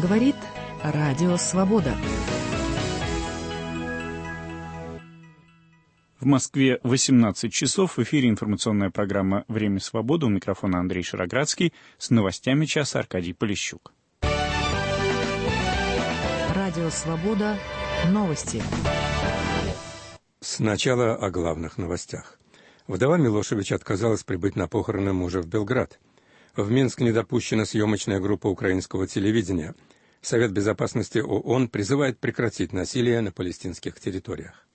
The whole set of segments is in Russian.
говорит Радио Свобода. В Москве 18 часов. В эфире информационная программа «Время свободы». У микрофона Андрей Шароградский. С новостями часа Аркадий Полищук. Радио Свобода. Новости. Сначала о главных новостях. Вдова Милошевича отказалась прибыть на похороны мужа в Белград. В Минск не допущена съемочная группа украинского телевидения. Совет безопасности ООН призывает прекратить насилие на палестинских территориях.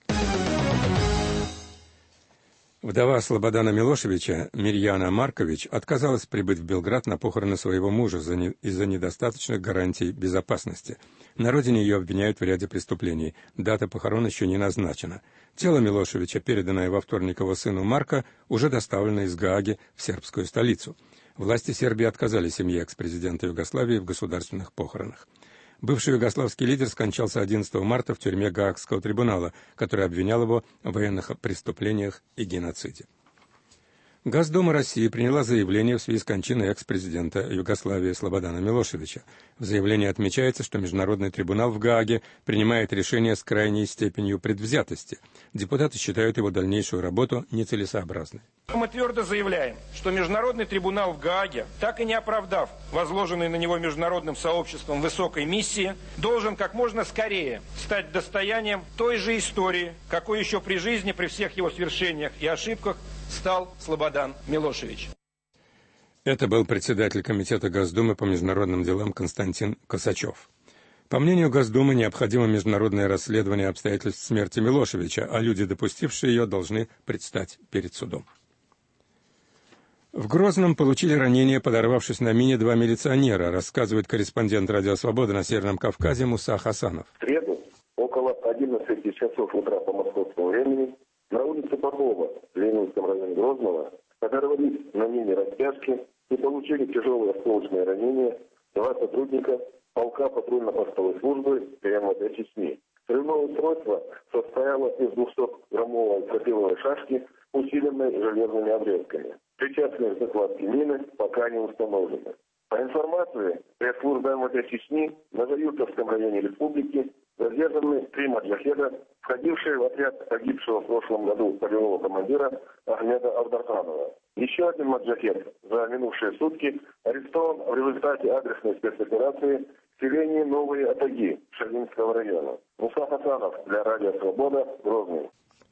Вдова Слободана Милошевича, Мирьяна Маркович, отказалась прибыть в Белград на похороны своего мужа из-за недостаточных гарантий безопасности. На родине ее обвиняют в ряде преступлений. Дата похорон еще не назначена. Тело Милошевича, переданное во вторник его сыну Марко, уже доставлено из Гааги в сербскую столицу. Власти Сербии отказали семье экс-президента Югославии в государственных похоронах. Бывший югославский лидер скончался 11 марта в тюрьме Гаагского трибунала, который обвинял его в военных преступлениях и геноциде. Госдума России приняла заявление в связи с кончиной экс-президента Югославии Слободана Милошевича. В заявлении отмечается, что Международный трибунал в Гааге принимает решение с крайней степенью предвзятости. Депутаты считают его дальнейшую работу нецелесообразной. Мы твердо заявляем, что Международный трибунал в Гааге, так и не оправдав возложенной на него международным сообществом высокой миссии, должен как можно скорее стать достоянием той же истории, какой еще при жизни, при всех его свершениях и ошибках, стал Слободан Милошевич. Это был председатель Комитета Госдумы по международным делам Константин Косачев. По мнению Госдумы, необходимо международное расследование обстоятельств смерти Милошевича, а люди, допустившие ее, должны предстать перед судом. В Грозном получили ранения, подорвавшись на мине, 2 милиционера, рассказывает корреспондент «Радио Свобода» на Северном Кавказе Муса Хасанов. В среду около 11 часов утра по московскому времени на улице Попова в Ленинском районе Грозного подорвались на мине растяжки и получили тяжелые осколочные ранения 2 сотрудника полка патрульно-постовой службы МВД Чечни. Стрельное устройство состояло из 200-граммовой тротиловой шашки, усиленной железными обрезками. Причастные к закладке мины пока не установлены. По информации пресс-службы МВД Чечни, на Заютовском районе республики задержаны 3 маджахеда, входившие в отряд погибшего в прошлом году полевого командира Ахмеда Авдарханова. Еще один маджахед за минувшие сутки арестован в результате адресной спецоперации в селении Новые Атаги Шагинского района. Муса Хасанов для Радио Свобода, Грозный.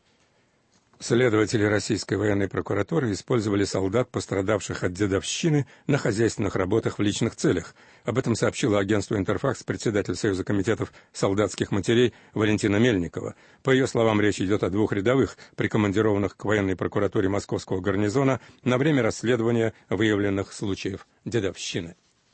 Следователи российской военной прокуратуры использовали солдат, пострадавших от дедовщины, на хозяйственных работах в личных целях. Об этом сообщила агентству «Интерфакс» председатель Союза комитетов солдатских матерей Валентина Мельникова. По ее словам, речь идет о 2 рядовых, прикомандированных к военной прокуратуре Московского гарнизона на время расследования выявленных случаев дедовщины.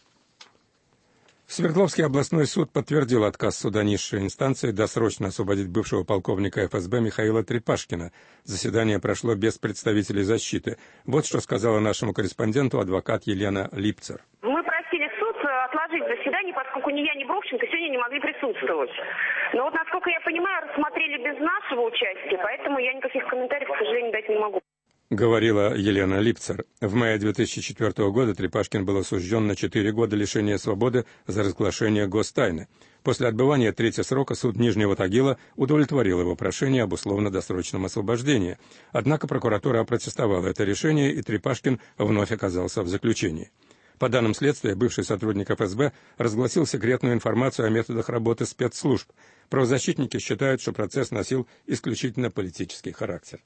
Свердловский областной суд подтвердил отказ суда низшей инстанции досрочно освободить бывшего полковника ФСБ Михаила Трепашкина. Заседание прошло без представителей защиты. Вот что сказала нашему корреспонденту адвокат Елена Липцер. Мы просили суд отложить заседание, поскольку ни я, ни Бровченко сегодня не могли присутствовать. Но вот, насколько я понимаю, рассмотрели без нашего участия, поэтому я никаких комментариев, к сожалению, дать не могу. Говорила Елена Липцер. В мае 2004 года Трепашкин был осужден на 4 года лишения свободы за разглашение гостайны. После отбывания 3-го срока суд Нижнего Тагила удовлетворил его прошение об условно-досрочном освобождении. Однако прокуратура опротестовала это решение, и Трепашкин вновь оказался в заключении. По данным следствия, бывший сотрудник ФСБ разгласил секретную информацию о методах работы спецслужб. Правозащитники считают, что процесс носил исключительно политический характер.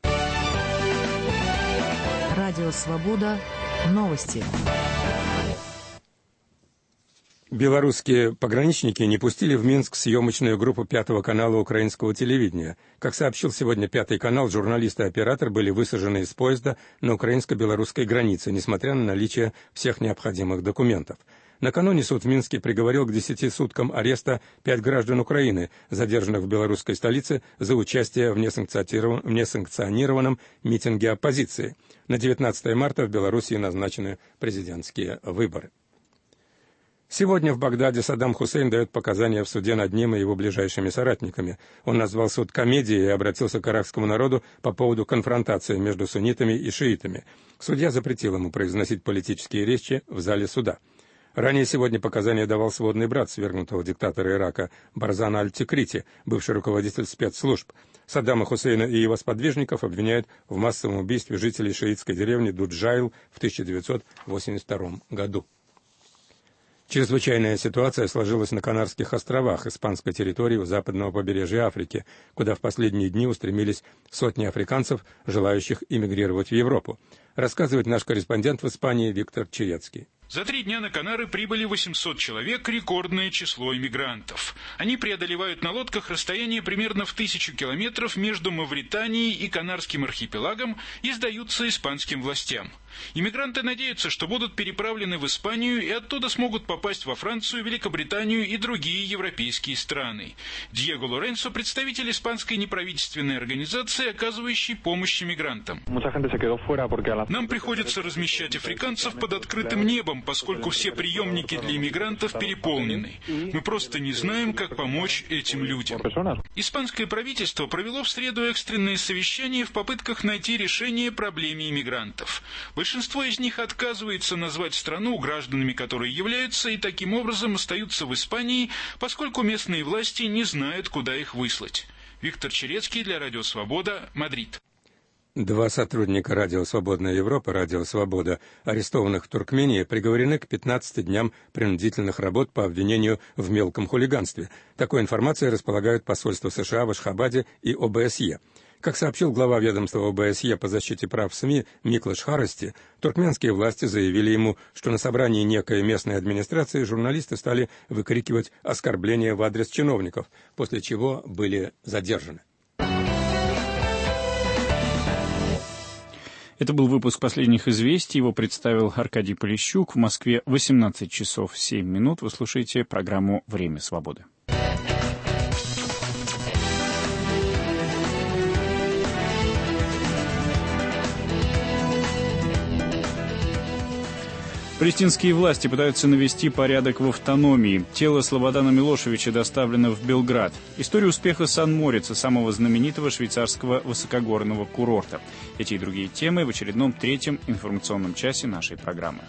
Радио Свобода. Новости. Белорусские пограничники не пустили в Минск съемочную группу 5-го канала украинского телевидения. Как сообщил сегодня 5-й канал, журналисты и оператор были высажены из поезда на украинско-белорусской границе, несмотря на наличие всех необходимых документов. Накануне суд в Минске приговорил к 10 суткам ареста 5 граждан Украины, задержанных в белорусской столице за участие в несанкционированном митинге оппозиции. На 19 марта в Белоруссии назначены президентские выборы. Сегодня в Багдаде Саддам Хусейн дает показания в суде над ним и его ближайшими соратниками. Он назвал суд комедией и обратился к иракскому народу по поводу конфронтации между суннитами и шиитами. Судья запретил ему произносить политические речи в зале суда. Ранее сегодня показания давал сводный брат свергнутого диктатора Ирака Барзан аль-Тикрити, бывший руководитель спецслужб. Саддама Хусейна и его сподвижников обвиняют в массовом убийстве жителей шиитской деревни Дуджайл в 1982 году. Чрезвычайная ситуация сложилась на Канарских островах, испанской территории у западного побережья Африки, куда в последние дни устремились сотни африканцев, желающих эмигрировать в Европу. Рассказывает наш корреспондент в Испании Виктор Чирецкий. За 3 дня на Канары прибыли 800 человек, рекордное число иммигрантов. Они преодолевают на лодках расстояние примерно в 1000 километров между Мавританией и Канарским архипелагом и сдаются испанским властям. Иммигранты надеются, что будут переправлены в Испанию и оттуда смогут попасть во Францию, Великобританию и другие европейские страны. Диего Лоренцо – представитель испанской неправительственной организации, оказывающей помощь иммигрантам. Нам приходится размещать африканцев под открытым небом, поскольку все приемники для иммигрантов переполнены. Мы просто не знаем, как помочь этим людям. Испанское правительство провело в среду экстренное совещание в попытках найти решение проблеме иммигрантов. Большинство из них отказывается назвать страну, гражданами которой являются, и таким образом остаются в Испании, поскольку местные власти не знают, куда их выслать. Виктор Чирецкий для Радио Свобода, Мадрид. 2 сотрудника Радио Свободная Европа, Радио Свобода, арестованных в Туркмении, приговорены к 15 дням принудительных работ по обвинению в мелком хулиганстве. Такой информацией располагают посольства США в Ашхабаде и ОБСЕ. Как сообщил глава ведомства ОБСЕ по защите прав СМИ Миклаш Харасти, туркменские власти заявили ему, что на собрании некой местной администрации журналисты стали выкрикивать оскорбления в адрес чиновников, после чего были задержаны. Это был выпуск последних известий. Его представил Аркадий Полищук. В Москве 18 часов 7 минут. Вы слушаете программу «Время свободы». Палестинские власти пытаются навести порядок в автономии. Тело Слободана Милошевича доставлено в Белград. История успеха Сан-Морица, самого знаменитого швейцарского высокогорного курорта. Эти и другие темы в очередном 3-м информационном часе нашей программы.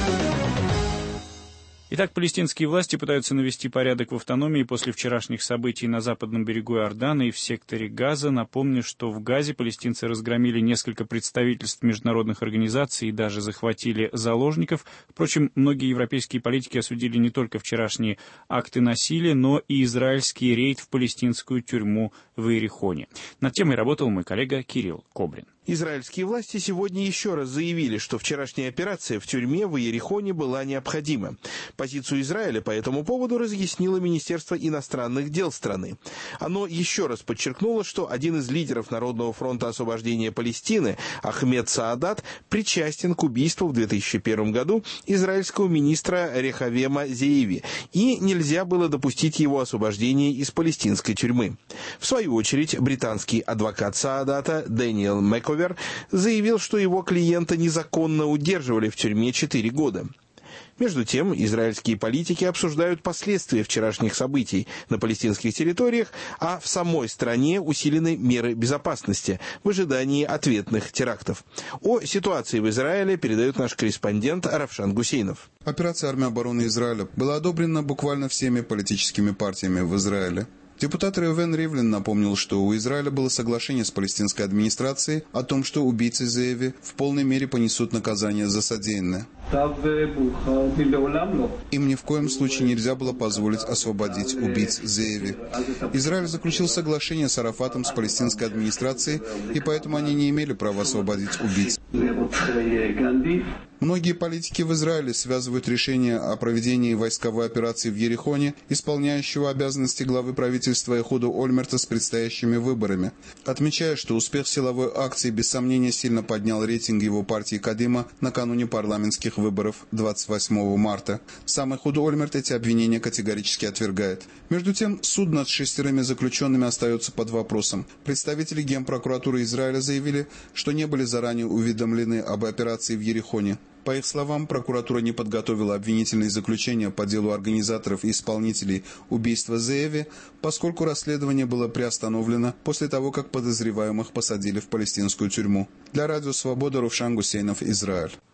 Итак, палестинские власти пытаются навести порядок в автономии после вчерашних событий на западном берегу Иордана и в секторе Газа. Напомню, что в Газе палестинцы разгромили несколько представительств международных организаций и даже захватили заложников. Впрочем, многие европейские политики осудили не только вчерашние акты насилия, но и израильский рейд в палестинскую тюрьму в Иерихоне. Над темой работал мой коллега Кирилл Кобрин. Израильские власти сегодня еще раз заявили, что вчерашняя операция в тюрьме в Иерихоне была необходима. Позицию Израиля по этому поводу разъяснило Министерство иностранных дел страны. Оно еще раз подчеркнуло, что один из лидеров Народного фронта освобождения Палестины, Ахмед Саадат, причастен к убийству в 2001 году израильского министра Рехавема Зееви, и нельзя было допустить его освобождения из палестинской тюрьмы. В свою очередь, британский адвокат Саадата Дэниел Мэковер заявил, что его клиента незаконно удерживали в тюрьме 4 года. Между тем, израильские политики обсуждают последствия вчерашних событий на палестинских территориях, а в самой стране усилены меры безопасности в ожидании ответных терактов. О ситуации в Израиле передает наш корреспондент Равшан Гусейнов. Операция армии обороны Израиля была одобрена буквально всеми политическими партиями в Израиле. Депутат Реувен Ривлин напомнил, что у Израиля было соглашение с палестинской администрацией о том, что убийцы Зееви в полной мере понесут наказание за содеянное. Им ни в коем случае нельзя было позволить освободить убийц Зееви. Израиль заключил соглашение с Арафатом, с палестинской администрацией, и поэтому они не имели права освободить убийц. Многие политики в Израиле связывают решение о проведении войсковой операции в Иерихоне, исполняющего обязанности главы правительства Эхуда Ольмерта, с предстоящими выборами, отмечая, что успех силовой акции без сомнения сильно поднял рейтинг его партии Кадима накануне парламентских выборов 28 марта. Сам Эхуд Ольмерт эти обвинения категорически отвергает. Между тем, суд над 6 заключенными остается под вопросом. Представители Генпрокуратуры Израиля заявили, что не были заранее уведомлены об операции в Иерихоне. По их словам, прокуратура не подготовила обвинительные заключения по делу организаторов и исполнителей убийства Зееви, поскольку расследование было приостановлено после того, как подозреваемых посадили в палестинскую тюрьму. Для Радио Свобода Равшан Гусейнов, Израиль.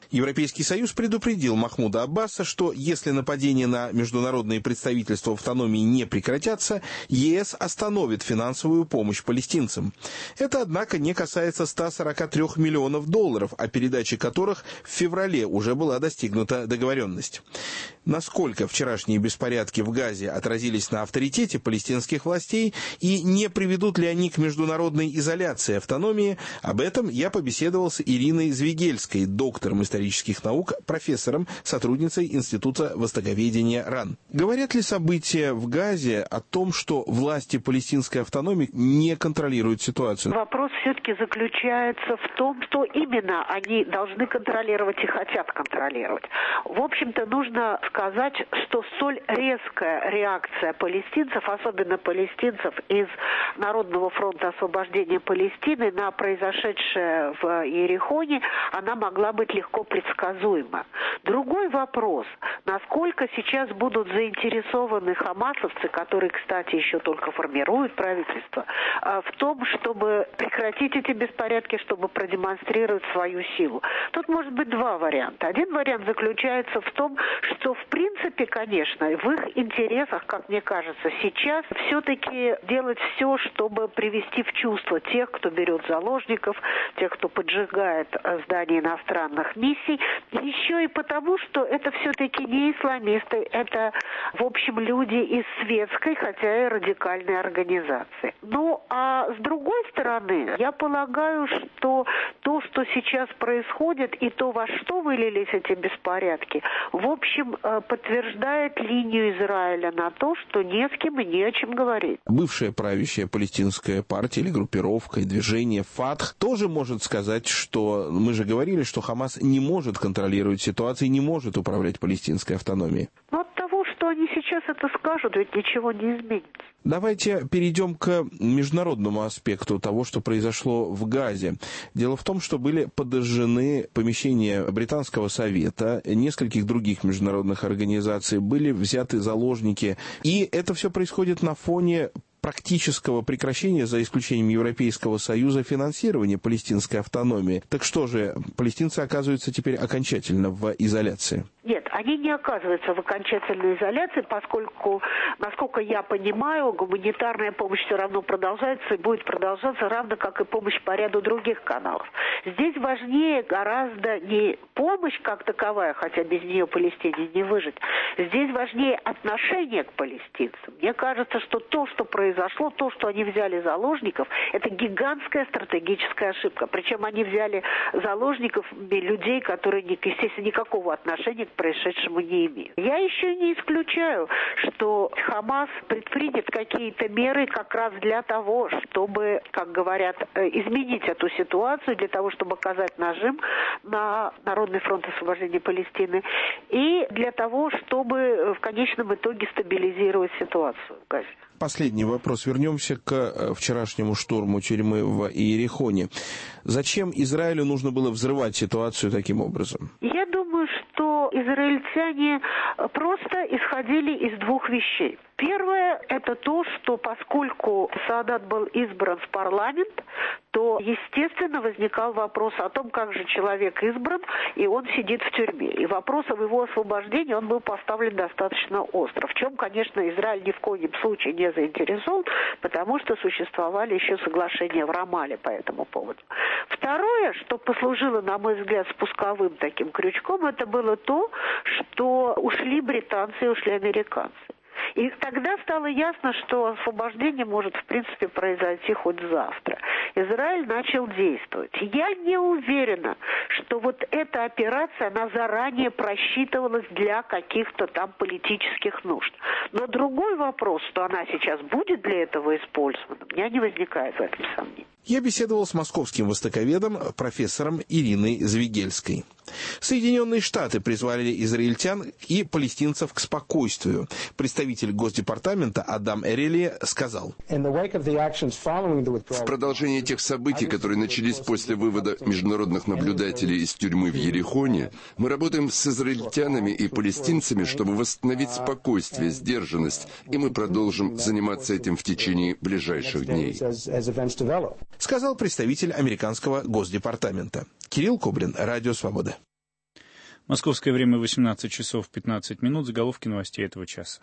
Европейский Союз предупредил Махмуда Аббаса, что если нападения на международные представительства в автономии не прекратятся, ЕС остановит финансовую помощь палестинцам. Это, однако, не касается 143 миллионов долларов, о передаче которых в феврале уже была достигнута договоренность. Насколько вчерашние беспорядки в Газе отразились на авторитете палестинских властей и не приведут ли они к международной изоляции автономии, об этом я побеседовал с Ириной Звигельской, доктором исторических наук, профессором, сотрудницей Института востоковедения РАН. Говорят ли события в Газе о том, что власти палестинской автономии не контролируют ситуацию? Вопрос все-таки заключается в том, что именно они должны контролировать и хотят контролировать. В общем-то, нужно сказать, что столь резкая реакция палестинцев, особенно палестинцев из Народного фронта освобождения Палестины на произошедшее в Иерихоне, она могла быть легко предсказуема. Другой вопрос, насколько сейчас будут заинтересованы хамасовцы, которые, кстати, еще только формируют правительство, в том, чтобы прекратить эти беспорядки, чтобы продемонстрировать свою силу. Тут может быть два варианта. Один вариант заключается в том, что в принципе, конечно, в их интересах, как мне кажется, сейчас все-таки делать все, чтобы привести в чувство тех, кто берет заложников, тех, кто поджигает здания иностранных миссий, еще и потому, что это все-таки не исламисты, это, в общем, люди из светской, хотя и радикальной организации. Ну, а с другой стороны, я полагаю, что то, что сейчас происходит, и то, во что вылились эти беспорядки, в общем, подтверждает линию Израиля на то, что не с кем и не о чем говорить. Бывшая правящая палестинская партия или группировка и движение ФАТХ тоже может сказать, что мы же говорили, что Хамас не может контролировать ситуацию и не может управлять палестинской автономией. Но от того, что они сейчас это скажут, ведь ничего не изменится. Давайте перейдем к международному аспекту того, что произошло в Газе. Дело в том, что были подожжены помещения Британского совета, нескольких других международных организаций, были взяты заложники. И это все происходит на фоне практического прекращения, за исключением Европейского Союза, финансирования палестинской автономии. Так что же, палестинцы оказываются теперь окончательно в изоляции? Нет, они не оказываются в окончательной изоляции, поскольку, насколько я понимаю, гуманитарная помощь все равно продолжается и будет продолжаться, равно как и помощь по ряду других каналов. Здесь важнее гораздо не помощь как таковая, хотя без нее Палестине не выжить. Здесь важнее отношение к палестинцам. Мне кажется, что то, что произошло, то, что они взяли заложников, это гигантская стратегическая ошибка. Причем они взяли заложников людей, которые, естественно, никакого отношения к происшедшему не имеют. Я еще не исключаю, что Хамас предпримет какие-то меры как раз для того, чтобы, как говорят, изменить эту ситуацию, для того, чтобы оказать нажим на Народный фронт освобождения Палестины и для того, чтобы в конечном итоге стабилизировать ситуацию в Газе. Последний вопрос. Вернемся к вчерашнему штурму тюрьмы в Иерихоне. Зачем Израилю нужно было взрывать ситуацию таким образом? Я думаю, что израильтяне просто исходили из двух вещей. Первое – это то, что поскольку Саадат был избран в парламент, то, естественно, возникал вопрос о том, как же человек избран, и он сидит в тюрьме. И вопрос об его освобождении, он был поставлен достаточно остро. В чем, конечно, Израиль ни в коем случае не заинтересован, потому что существовали еще соглашения в Рамале по этому поводу. Второе, что послужило, на мой взгляд, спусковым таким крючком, это было то, что ушли британцы и ушли американцы. И тогда стало ясно, что освобождение может, в принципе, произойти хоть завтра. Израиль начал действовать. Я не уверена, что вот эта операция, она заранее просчитывалась для каких-то там политических нужд. Но другой вопрос, что она сейчас будет для этого использована, у меня не возникает в этом сомнений. Я беседовал с московским востоковедом, профессором Ириной Звигельской. Соединенные Штаты призвали израильтян и палестинцев к спокойствию. Представитель Госдепартамента Адам Эрели сказал: в продолжении тех событий, которые начались после вывода международных наблюдателей из тюрьмы в Иерихоне, мы работаем с израильтянами и палестинцами, чтобы восстановить спокойствие, сдержанность, и мы продолжим заниматься этим в течение ближайших дней. Сказал представитель американского Госдепартамента. Кирилл Кобрин, Радио Свобода. Московское время 18 часов 15 минут. Заголовки новостей этого часа.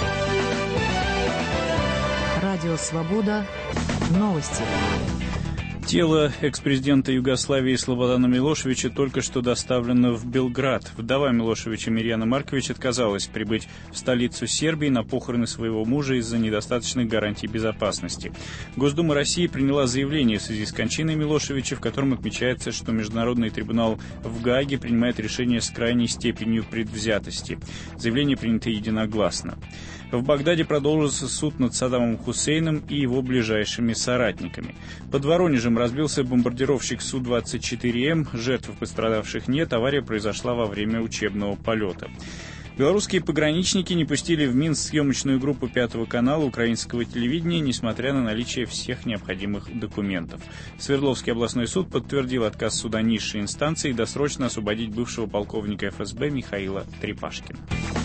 Радио «Свобода». Новости. Тело экс-президента Югославии Слободана Милошевича только что доставлено в Белград. Вдова Милошевича Мирьяна Маркович отказалась прибыть в столицу Сербии на похороны своего мужа из-за недостаточных гарантий безопасности. Госдума России приняла заявление в связи с кончиной Милошевича, в котором отмечается, что Международный трибунал в Гааге принимает решение с крайней степенью предвзятости. Заявление принято единогласно. В Багдаде продолжился суд над Саддамом Хусейном и его ближайшими соратниками. Под Воронежем разбился бомбардировщик Су-24М. Жертв пострадавших нет. Авария произошла во время учебного полета. Белорусские пограничники не пустили в Минск съемочную группу Пятого канала украинского телевидения, несмотря на наличие всех необходимых документов. Свердловский областной суд подтвердил отказ суда низшей инстанции досрочно освободить бывшего полковника ФСБ Михаила Трепашкина.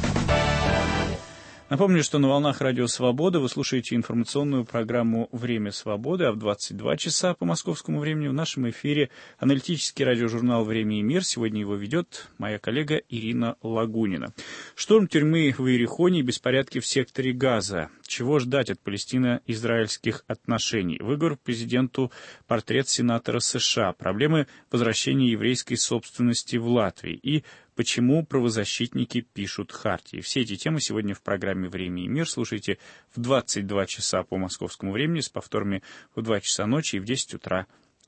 Напомню, что на волнах Радио Свобода вы слушаете информационную программу «Время свободы», а в 22 часа по московскому времени в нашем эфире аналитический радиожурнал «Время и мир». Сегодня его ведет моя коллега Ирина Лагунина. Штурм тюрьмы в Иерихоне и беспорядки в секторе Газа. Чего ждать от палестино-израильских отношений? Выговор президенту, портрет сенатора США, проблемы возвращения еврейской собственности в Латвии и почему правозащитники пишут хартии. Все эти темы сегодня в программе «Время и мир». Слушайте в 22 часа по московскому времени, с повторами в 2 часа ночи и в 10 утра.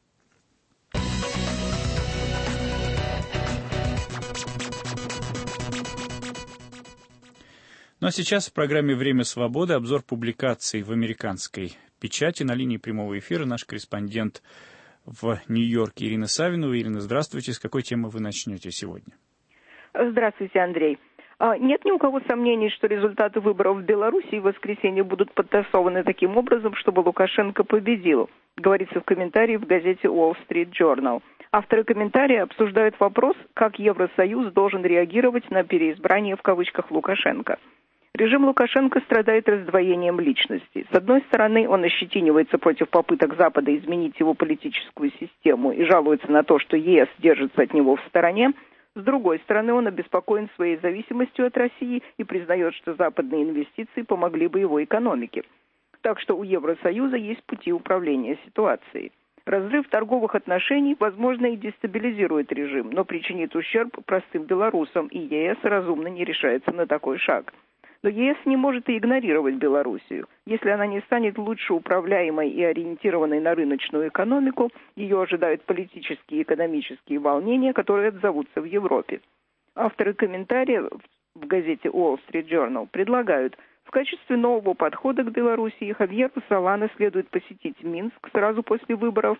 Ну а сейчас в программе «Время свободы» обзор публикаций в американской печати. На линии прямого эфира наш корреспондент в Нью-Йорке Ирина Савинова. Ирина, здравствуйте. С какой темы вы начнете сегодня? Здравствуйте, Андрей. Нет ни у кого сомнений, что результаты выборов в Беларуси в воскресенье будут подтасованы таким образом, чтобы Лукашенко победил, говорится в комментарии в газете Wall Street Journal. Авторы комментария обсуждают вопрос, как Евросоюз должен реагировать на переизбрание в кавычках Лукашенко. Режим Лукашенко страдает раздвоением личности. С одной стороны, он ощетинивается против попыток Запада изменить его политическую систему и жалуется на то, что ЕС держится от него в стороне. С другой стороны, он обеспокоен своей зависимостью от России и признает, что западные инвестиции помогли бы его экономике. Так что у Евросоюза есть пути управления ситуацией. Разрыв торговых отношений, возможно, и дестабилизирует режим, но причинит ущерб простым белорусам, и ЕС разумно не решается на такой шаг. Но ЕС не может и игнорировать Белоруссию. Если она не станет лучше управляемой и ориентированной на рыночную экономику, ее ожидают политические и экономические волнения, которые отзовутся в Европе. Авторы комментариев в газете Wall Street Journal предлагают, в качестве нового подхода к Белоруссии Хавьеру Солана следует посетить Минск сразу после выборов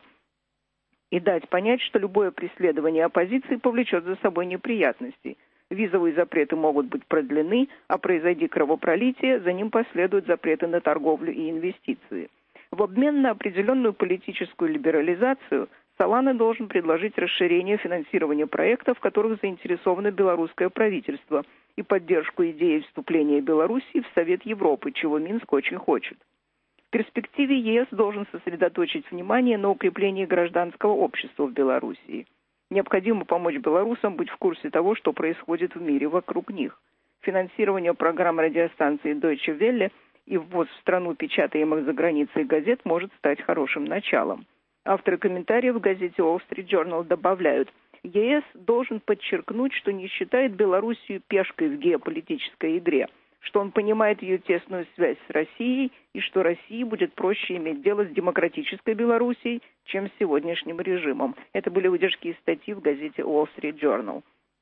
и дать понять, что любое преследование оппозиции повлечет за собой неприятности. Визовые запреты могут быть продлены, а произойди кровопролитие, за ним последуют запреты на торговлю и инвестиции. В обмен на определенную политическую либерализацию Солана должен предложить расширение финансирования проектов, в которых заинтересовано белорусское правительство, и поддержку идеи вступления Белоруссии в Совет Европы, чего Минск очень хочет. В перспективе ЕС должен сосредоточить внимание на укреплении гражданского общества в Белоруссии. Необходимо помочь белорусам быть в курсе того, что происходит в мире вокруг них. Финансирование программ радиостанции Deutsche Welle и ввоз в страну печатаемых за границей газет может стать хорошим началом. Авторы комментариев в газете Wall Street Journal добавляют, ЕС должен подчеркнуть, что не считает Белоруссию пешкой в геополитической игре, что он понимает ее тесную связь с Россией и что России будет проще иметь дело с демократической Белоруссией, чем с сегодняшним режимом. Это были выдержки из статьи в газете Wall Street Journal.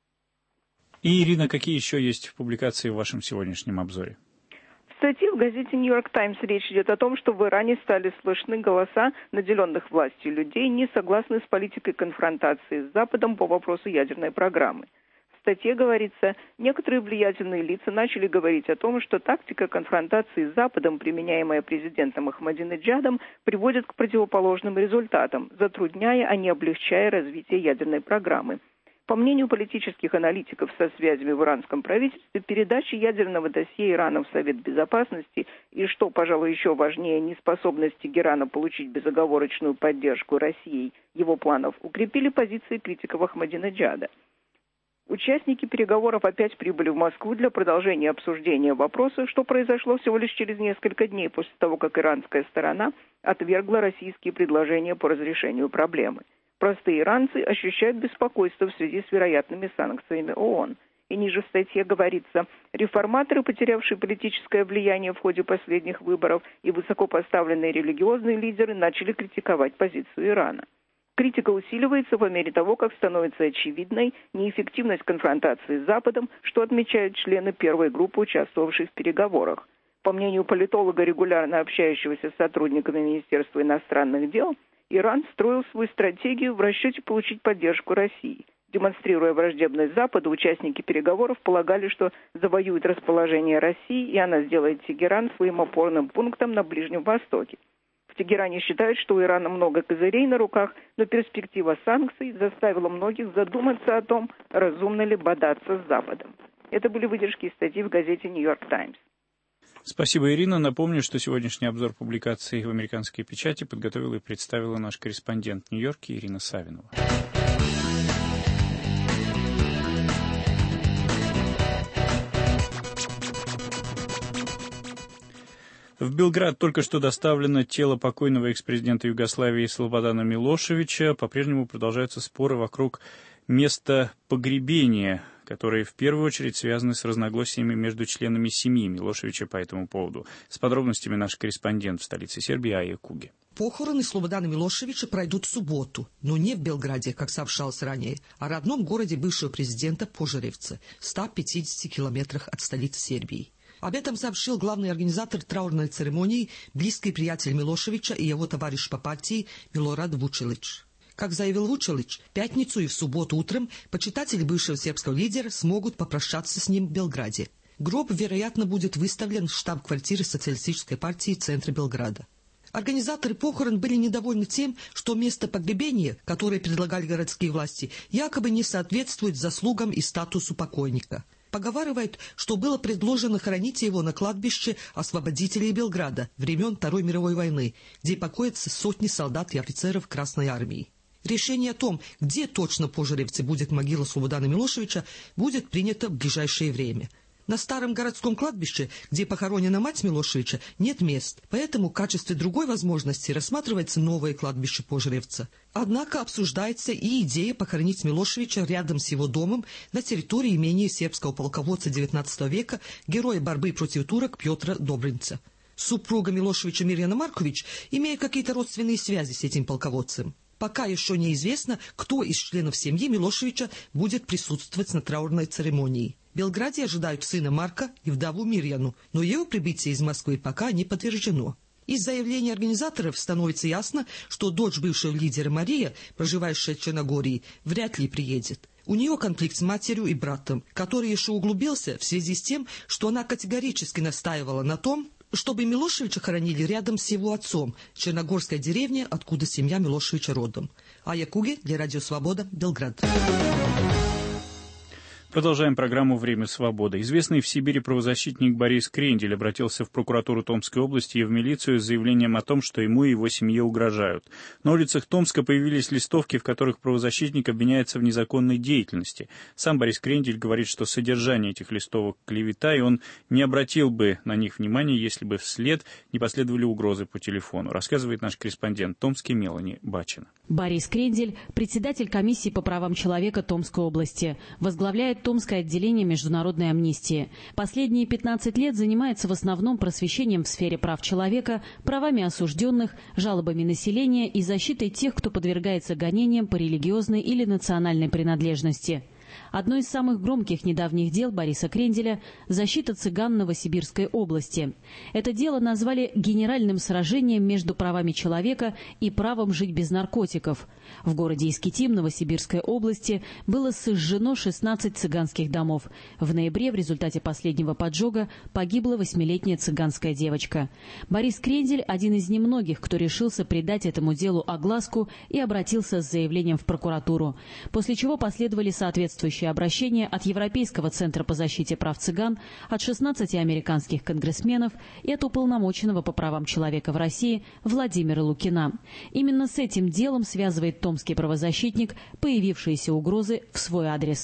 И, Ирина, какие еще есть публикации в вашем сегодняшнем обзоре? В статье в газете New York Times речь идет о том, что в Иране стали слышны голоса наделенных властью людей, не согласных с политикой конфронтации с Западом по вопросу ядерной программы. В статье говорится, некоторые влиятельные лица начали говорить о том, что тактика конфронтации с Западом, применяемая президентом Ахмадинеджадом, приводит к противоположным результатам, затрудняя, а не облегчая развитие ядерной программы. По мнению политических аналитиков со связями в иранском правительстве, передача ядерного досье Ирана в Совет Безопасности и, что, пожалуй, еще важнее, неспособность Тегерана получить безоговорочную поддержку России его планов укрепили позиции критиков Ахмадинеджада. Участники переговоров опять прибыли в Москву для продолжения обсуждения вопроса, что произошло всего лишь через несколько дней после того, как иранская сторона отвергла российские предложения по разрешению проблемы. Простые иранцы ощущают беспокойство в связи с вероятными санкциями ООН. И ниже в статье говорится, реформаторы, потерявшие политическое влияние в ходе последних выборов, и высокопоставленные религиозные лидеры начали критиковать позицию Ирана. Критика усиливается по мере того, как становится очевидной неэффективность конфронтации с Западом, что отмечают члены первой группы, участвовавших в переговорах. По мнению политолога, регулярно общающегося с сотрудниками Министерства иностранных дел, Иран строил свою стратегию в расчете получить поддержку России. Демонстрируя враждебность Западу, участники переговоров полагали, что завоюет расположение России, и она сделает Тегеран своим опорным пунктом на Ближнем Востоке. В Тегеране считают, что у Ирана много козырей на руках, но перспектива санкций заставила многих задуматься о том, разумно ли бодаться с Западом. Это были выдержки из статьи в газете «Нью-Йорк Таймс». Спасибо, Ирина. Напомню, что сегодняшний обзор публикаций в американской печати подготовила и представила наш корреспондент в Нью-Йорке Ирина Савинова. В Белград только что доставлено тело покойного экс-президента Югославии Слободана Милошевича. По-прежнему продолжаются споры вокруг места погребения, которые в первую очередь связаны с разногласиями между членами семьи Милошевича по этому поводу. С подробностями наш корреспондент в столице Сербии Айя Куги. Похороны Слободана Милошевича пройдут в субботу, но не в Белграде, как сообщалось ранее, а в родном городе бывшего президента Пожаревце, в 150 километрах от столицы Сербии. Об этом сообщил главный организатор траурной церемонии, близкий приятель Милошевича и его товарищ по партии Милорад Вучелич. Как заявил Вучелич, в пятницу и в субботу утром почитатели бывшего сербского лидера смогут попрощаться с ним в Белграде. Гроб, вероятно, будет выставлен в штаб-квартире социалистической партии центра Белграда. Организаторы похорон были недовольны тем, что место погребения, которое предлагали городские власти, якобы не соответствует заслугам и статусу покойника. Поговаривают, что было предложено хоронить его на кладбище освободителей Белграда времен Второй мировой войны, где покоятся сотни солдат и офицеров Красной армии. Решение о том, где точно в Пожаревце будет могила Слободана Милошевича, будет принято в ближайшее время. На старом городском кладбище, где похоронена мать Милошевича, нет мест, поэтому в качестве другой возможности рассматривается новое кладбище Пожаревца. Однако обсуждается и идея похоронить Милошевича рядом с его домом на территории имения сербского полководца XIX века, героя борьбы против турок Петра Добринца. Супруга Милошевича Мирjana Маркович имеет какие-то родственные связи с этим полководцем. Пока еще неизвестно, кто из членов семьи Милошевича будет присутствовать на траурной церемонии. В Белграде ожидают сына Марка и вдову Мирьяну, но его прибытие из Москвы пока не подтверждено. Из заявлений организаторов становится ясно, что дочь бывшего лидера Мария, проживающая в Черногории, вряд ли приедет. У нее конфликт с матерью и братом, который еще углубился в связи с тем, что она категорически настаивала на том, чтобы Милошевича хоронили рядом с его отцом, в черногорской деревне, откуда семья Милошевича родом. Айя Куги для Радио Свобода, Белград. Продолжаем программу «Время свободы». Известный в Сибири правозащитник Борис Крендель обратился в прокуратуру Томской области и в милицию с заявлением о том, что ему и его семье угрожают. На улицах Томска появились листовки, в которых правозащитник обвиняется в незаконной деятельности. Сам Борис Крендель говорит, что содержание этих листовок клевета, и он не обратил бы на них внимания, если бы вслед не последовали угрозы по телефону, рассказывает наш корреспондент в Томске Мелани Бачина. Борис Крендель, председатель комиссии по правам человека Томской области, возглавляет Томское отделение Международной амнистии. Последние 15 лет занимается в основном просвещением в сфере прав человека, правами осужденных, жалобами населения и защитой тех, кто подвергается гонениям по религиозной или национальной принадлежности. Одно из самых громких недавних дел Бориса Кренделя – защита цыган Новосибирской области. Это дело назвали генеральным сражением между правами человека и правом жить без наркотиков. В городе Искитим Новосибирской области было сожжено 16 цыганских домов. В ноябре в результате последнего поджога погибла 8-летняя цыганская девочка. Борис Крендель – один из немногих, кто решился придать этому делу огласку и обратился с заявлением в прокуратуру, после чего последовали соответствующие обращения от Европейского центра по защите прав цыган, от 16 американских конгрессменов и от уполномоченного по правам человека в России Владимира Лукина. Именно с этим делом связывает томский правозащитник появившиеся угрозы в свой адрес.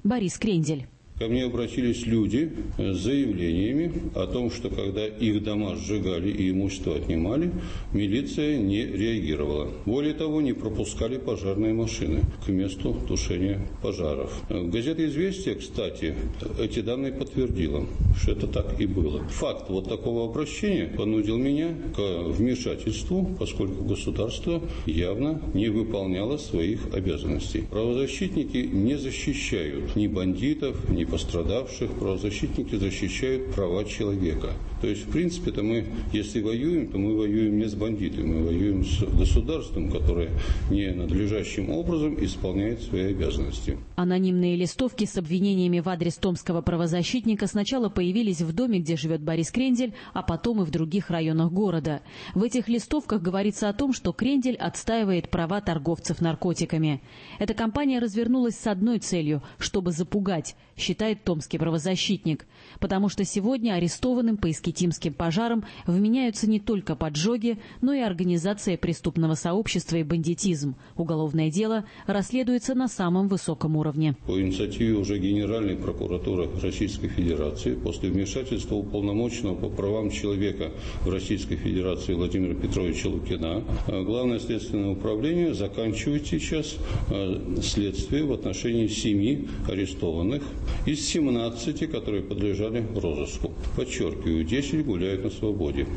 Борис Крендель. Ко мне обратились люди с заявлениями о том, что когда их дома сжигали и имущество отнимали, милиция не реагировала. Более того, не пропускали пожарные машины к месту тушения пожаров. Газета «Известия», кстати, эти данные подтвердила, что это так и было. Факт вот такого обращения понудил меня к вмешательству, поскольку государство явно не выполняло своих обязанностей. Правозащитники не защищают ни бандитов, ни пострадавших, правозащитники защищают права человека. То есть, в принципе-то мы, если воюем, то мы воюем не с бандитами, мы воюем с государством, которое не надлежащим образом исполняет свои обязанности. Анонимные листовки с обвинениями в адрес томского правозащитника сначала появились в доме, где живет Борис Крендель, а потом и в других районах города. В этих листовках говорится о том, что Крендель отстаивает права торговцев наркотиками. Эта кампания развернулась с одной целью – чтобы запугать, считает томский правозащитник. Потому что сегодня арестованным по искитимским пожарам вменяются не только поджоги, но и организация преступного сообщества и бандитизм. Уголовное дело расследуется на самом высоком уровне. По инициативе уже Генеральной прокуратуры Российской Федерации, после вмешательства уполномоченного по правам человека в Российской Федерации Владимира Петровича Лукина, Главное следственное управление заканчивает сейчас следствие в отношении 7 арестованных из 17, которые подлежали розыску. Подчеркиваю, 10 гуляют на свободе.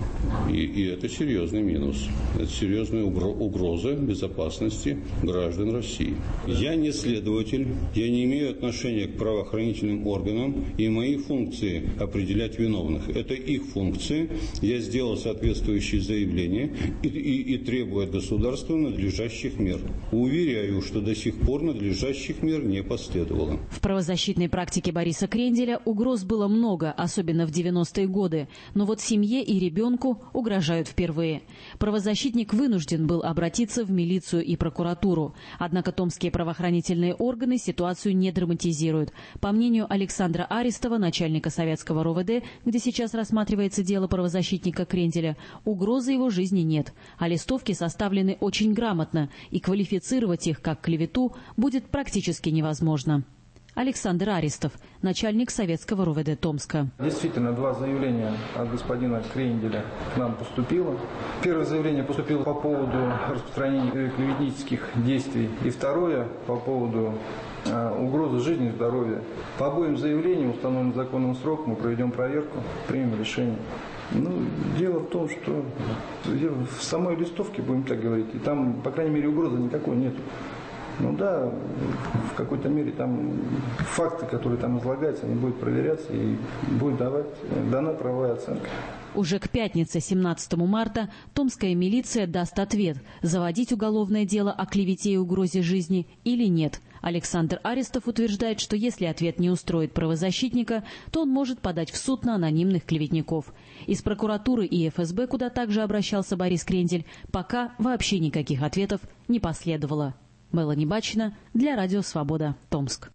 И это серьезный минус. Это серьезная угроза безопасности граждан России. Я не следователь, я не имею отношения к правоохранительным органам, и мои функции определять виновных. Это их функции. Я сделал соответствующие заявления и требую от государства надлежащих мер. Уверяю, что до сих пор надлежащих мер не последовало. В правозащитной практике Бориса Кренделя угроз было много, особенно в 90-е годы. Но вот семье и ребенку угрожают впервые. Правозащитник вынужден был обратиться в милицию и прокуратуру. Однако томские правоохранительные органы ситуацию не драматизируют. По мнению Александра Аристова, начальника советского РОВД, где сейчас рассматривается дело правозащитника Кренделя, угрозы его жизни нет. А листовки составлены очень грамотно, и квалифицировать их как клевету будет практически невозможно. Александр Аристов, начальник советского РОВД Томска. Действительно, 2 заявления от господина Кренделя к нам поступило. Первое заявление поступило по поводу распространения клеветнических действий, и второе по поводу угрозы жизни и здоровья. По обоим заявлениям, установленным законным сроком, мы проведем проверку, примем решение. Дело в том, что в самой листовке, будем так говорить, и там, по крайней мере, угрозы никакой нет. В какой-то мере там факты, которые там излагаются, они будут проверяться и будет дана правовая оценка. Уже к пятнице, 17 марта, томская милиция даст ответ, заводить уголовное дело о клевете и угрозе жизни или нет. Александр Аристов утверждает, что если ответ не устроит правозащитника, то он может подать в суд на анонимных клеветников. Из прокуратуры и ФСБ, куда также обращался Борис Крендель, пока вообще никаких ответов не последовало. Мелани Бачина для Радио Свобода, Томск.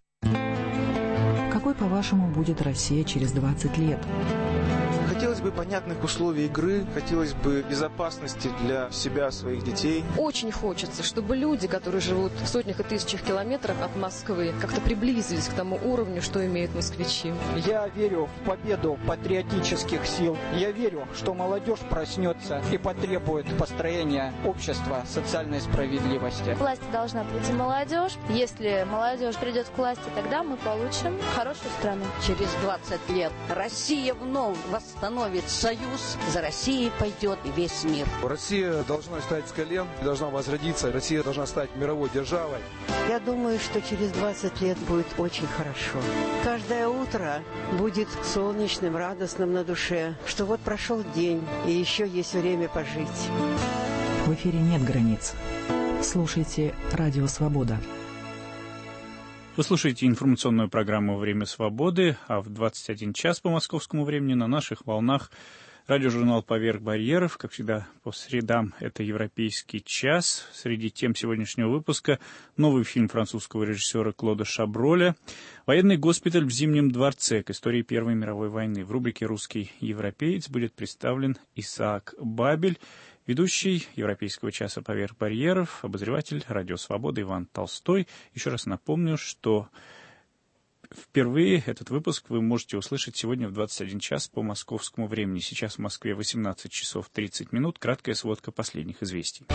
Какой, по-вашему, будет Россия через 20 лет? Хотелось бы понятных условий игры, хотелось бы безопасности для себя, своих детей. Очень хочется, чтобы люди, которые живут в сотнях и тысячах километрах от Москвы, как-то приблизились к тому уровню, что имеют москвичи. Я верю в победу патриотических сил. Я верю, что молодежь проснется и потребует построения общества социальной справедливости. Власть должна прийти молодежь. Если молодежь придет к власти, тогда мы получим хорошую страну. Через 20 лет Россия вновь восстановит союз, за Россией пойдет и весь мир. Россия должна встать с колен, должна возродиться, Россия должна стать мировой державой. Я думаю, что через 20 лет будет очень хорошо. Каждое утро будет солнечным, радостным на душе, что вот прошел день, и еще есть время пожить. В эфире нет границ. Слушайте Радио Свобода. Вы слушаете информационную программу «Время свободы», а в 21 час по московскому времени на наших волнах радиожурнал «Поверх барьеров». Как всегда, по средам это «Европейский час». Среди тем сегодняшнего выпуска новый фильм французского режиссера Клода Шаброля «Военный госпиталь в Зимнем дворце» к истории Первой мировой войны. В рубрике «Русский европеец» будет представлен Исаак Бабель, ведущий Европейского часа «Поверх барьеров», обозреватель Радио Свобода Иван Толстой. Еще раз напомню, что впервые этот выпуск вы можете услышать сегодня в 21 час по московскому времени. Сейчас в Москве 18 часов 30 минут. Краткая сводка последних известий.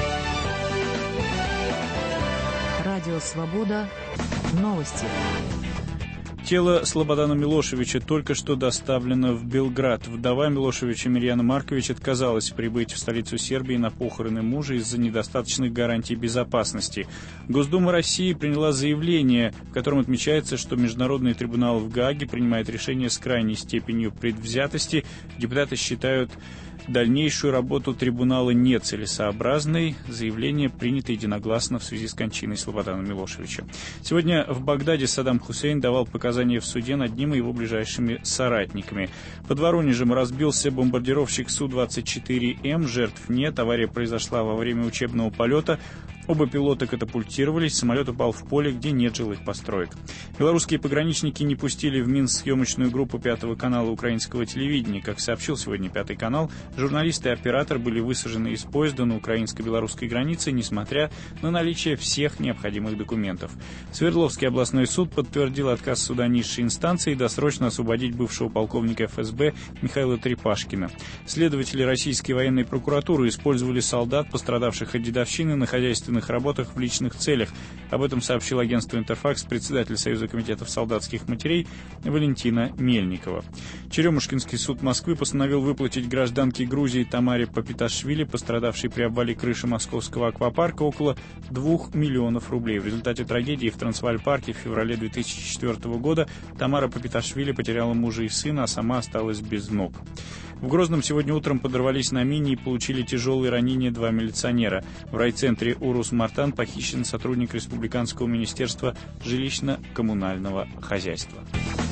Радио «Свобода». Новости. Тело Слободана Милошевича только что доставлено в Белград. Вдова Милошевича Мирьяна Маркович отказалась прибыть в столицу Сербии на похороны мужа из-за недостаточных гарантий безопасности. Госдума России приняла заявление, в котором отмечается, что Международный трибунал в Гааге принимает решение с крайней степенью предвзятости. Депутаты считают дальнейшую работу трибунала нецелесообразной. Заявление принято единогласно в связи с кончиной Слободана Милошевича. Сегодня в Багдаде Саддам Хусейн давал показания в суде над ним и его ближайшими соратниками. Под Воронежем разбился бомбардировщик Су-24М. Жертв нет. Авария произошла во время учебного полета. Оба пилота катапультировались, самолет упал в поле, где нет жилых построек. Белорусские пограничники не пустили в Минск съемочную группу Пятого канала украинского телевидения. Как сообщил сегодня Пятый канал, журналист и оператор были высажены из поезда на украинско-белорусской границе, несмотря на наличие всех необходимых документов. Свердловский областной суд подтвердил отказ суда низшей инстанции досрочно освободить бывшего полковника ФСБ Михаила Трепашкина. Следователи российской военной прокуратуры использовали солдат, пострадавших от дедовщины, на хозяйственных работах в личных целях. Об этом сообщил агентству «Интерфакс» председатель Союза комитетов солдатских матерей Валентина Мельникова. Черемушкинский суд Москвы постановил выплатить гражданке Грузии Тамаре Папиташвили, пострадавшей при обвале крыши московского аквапарка, около 2 миллионов рублей. В результате трагедии в Трансвааль-парке в феврале 2004 года Тамара Папиташвили потеряла мужа и сына, а сама осталась без ног. В Грозном сегодня утром подорвались на мине и получили тяжелые ранения 2 милиционера. В райцентре Урус-Мартан похищен сотрудник Республиканского министерства жилищно-коммунального хозяйства.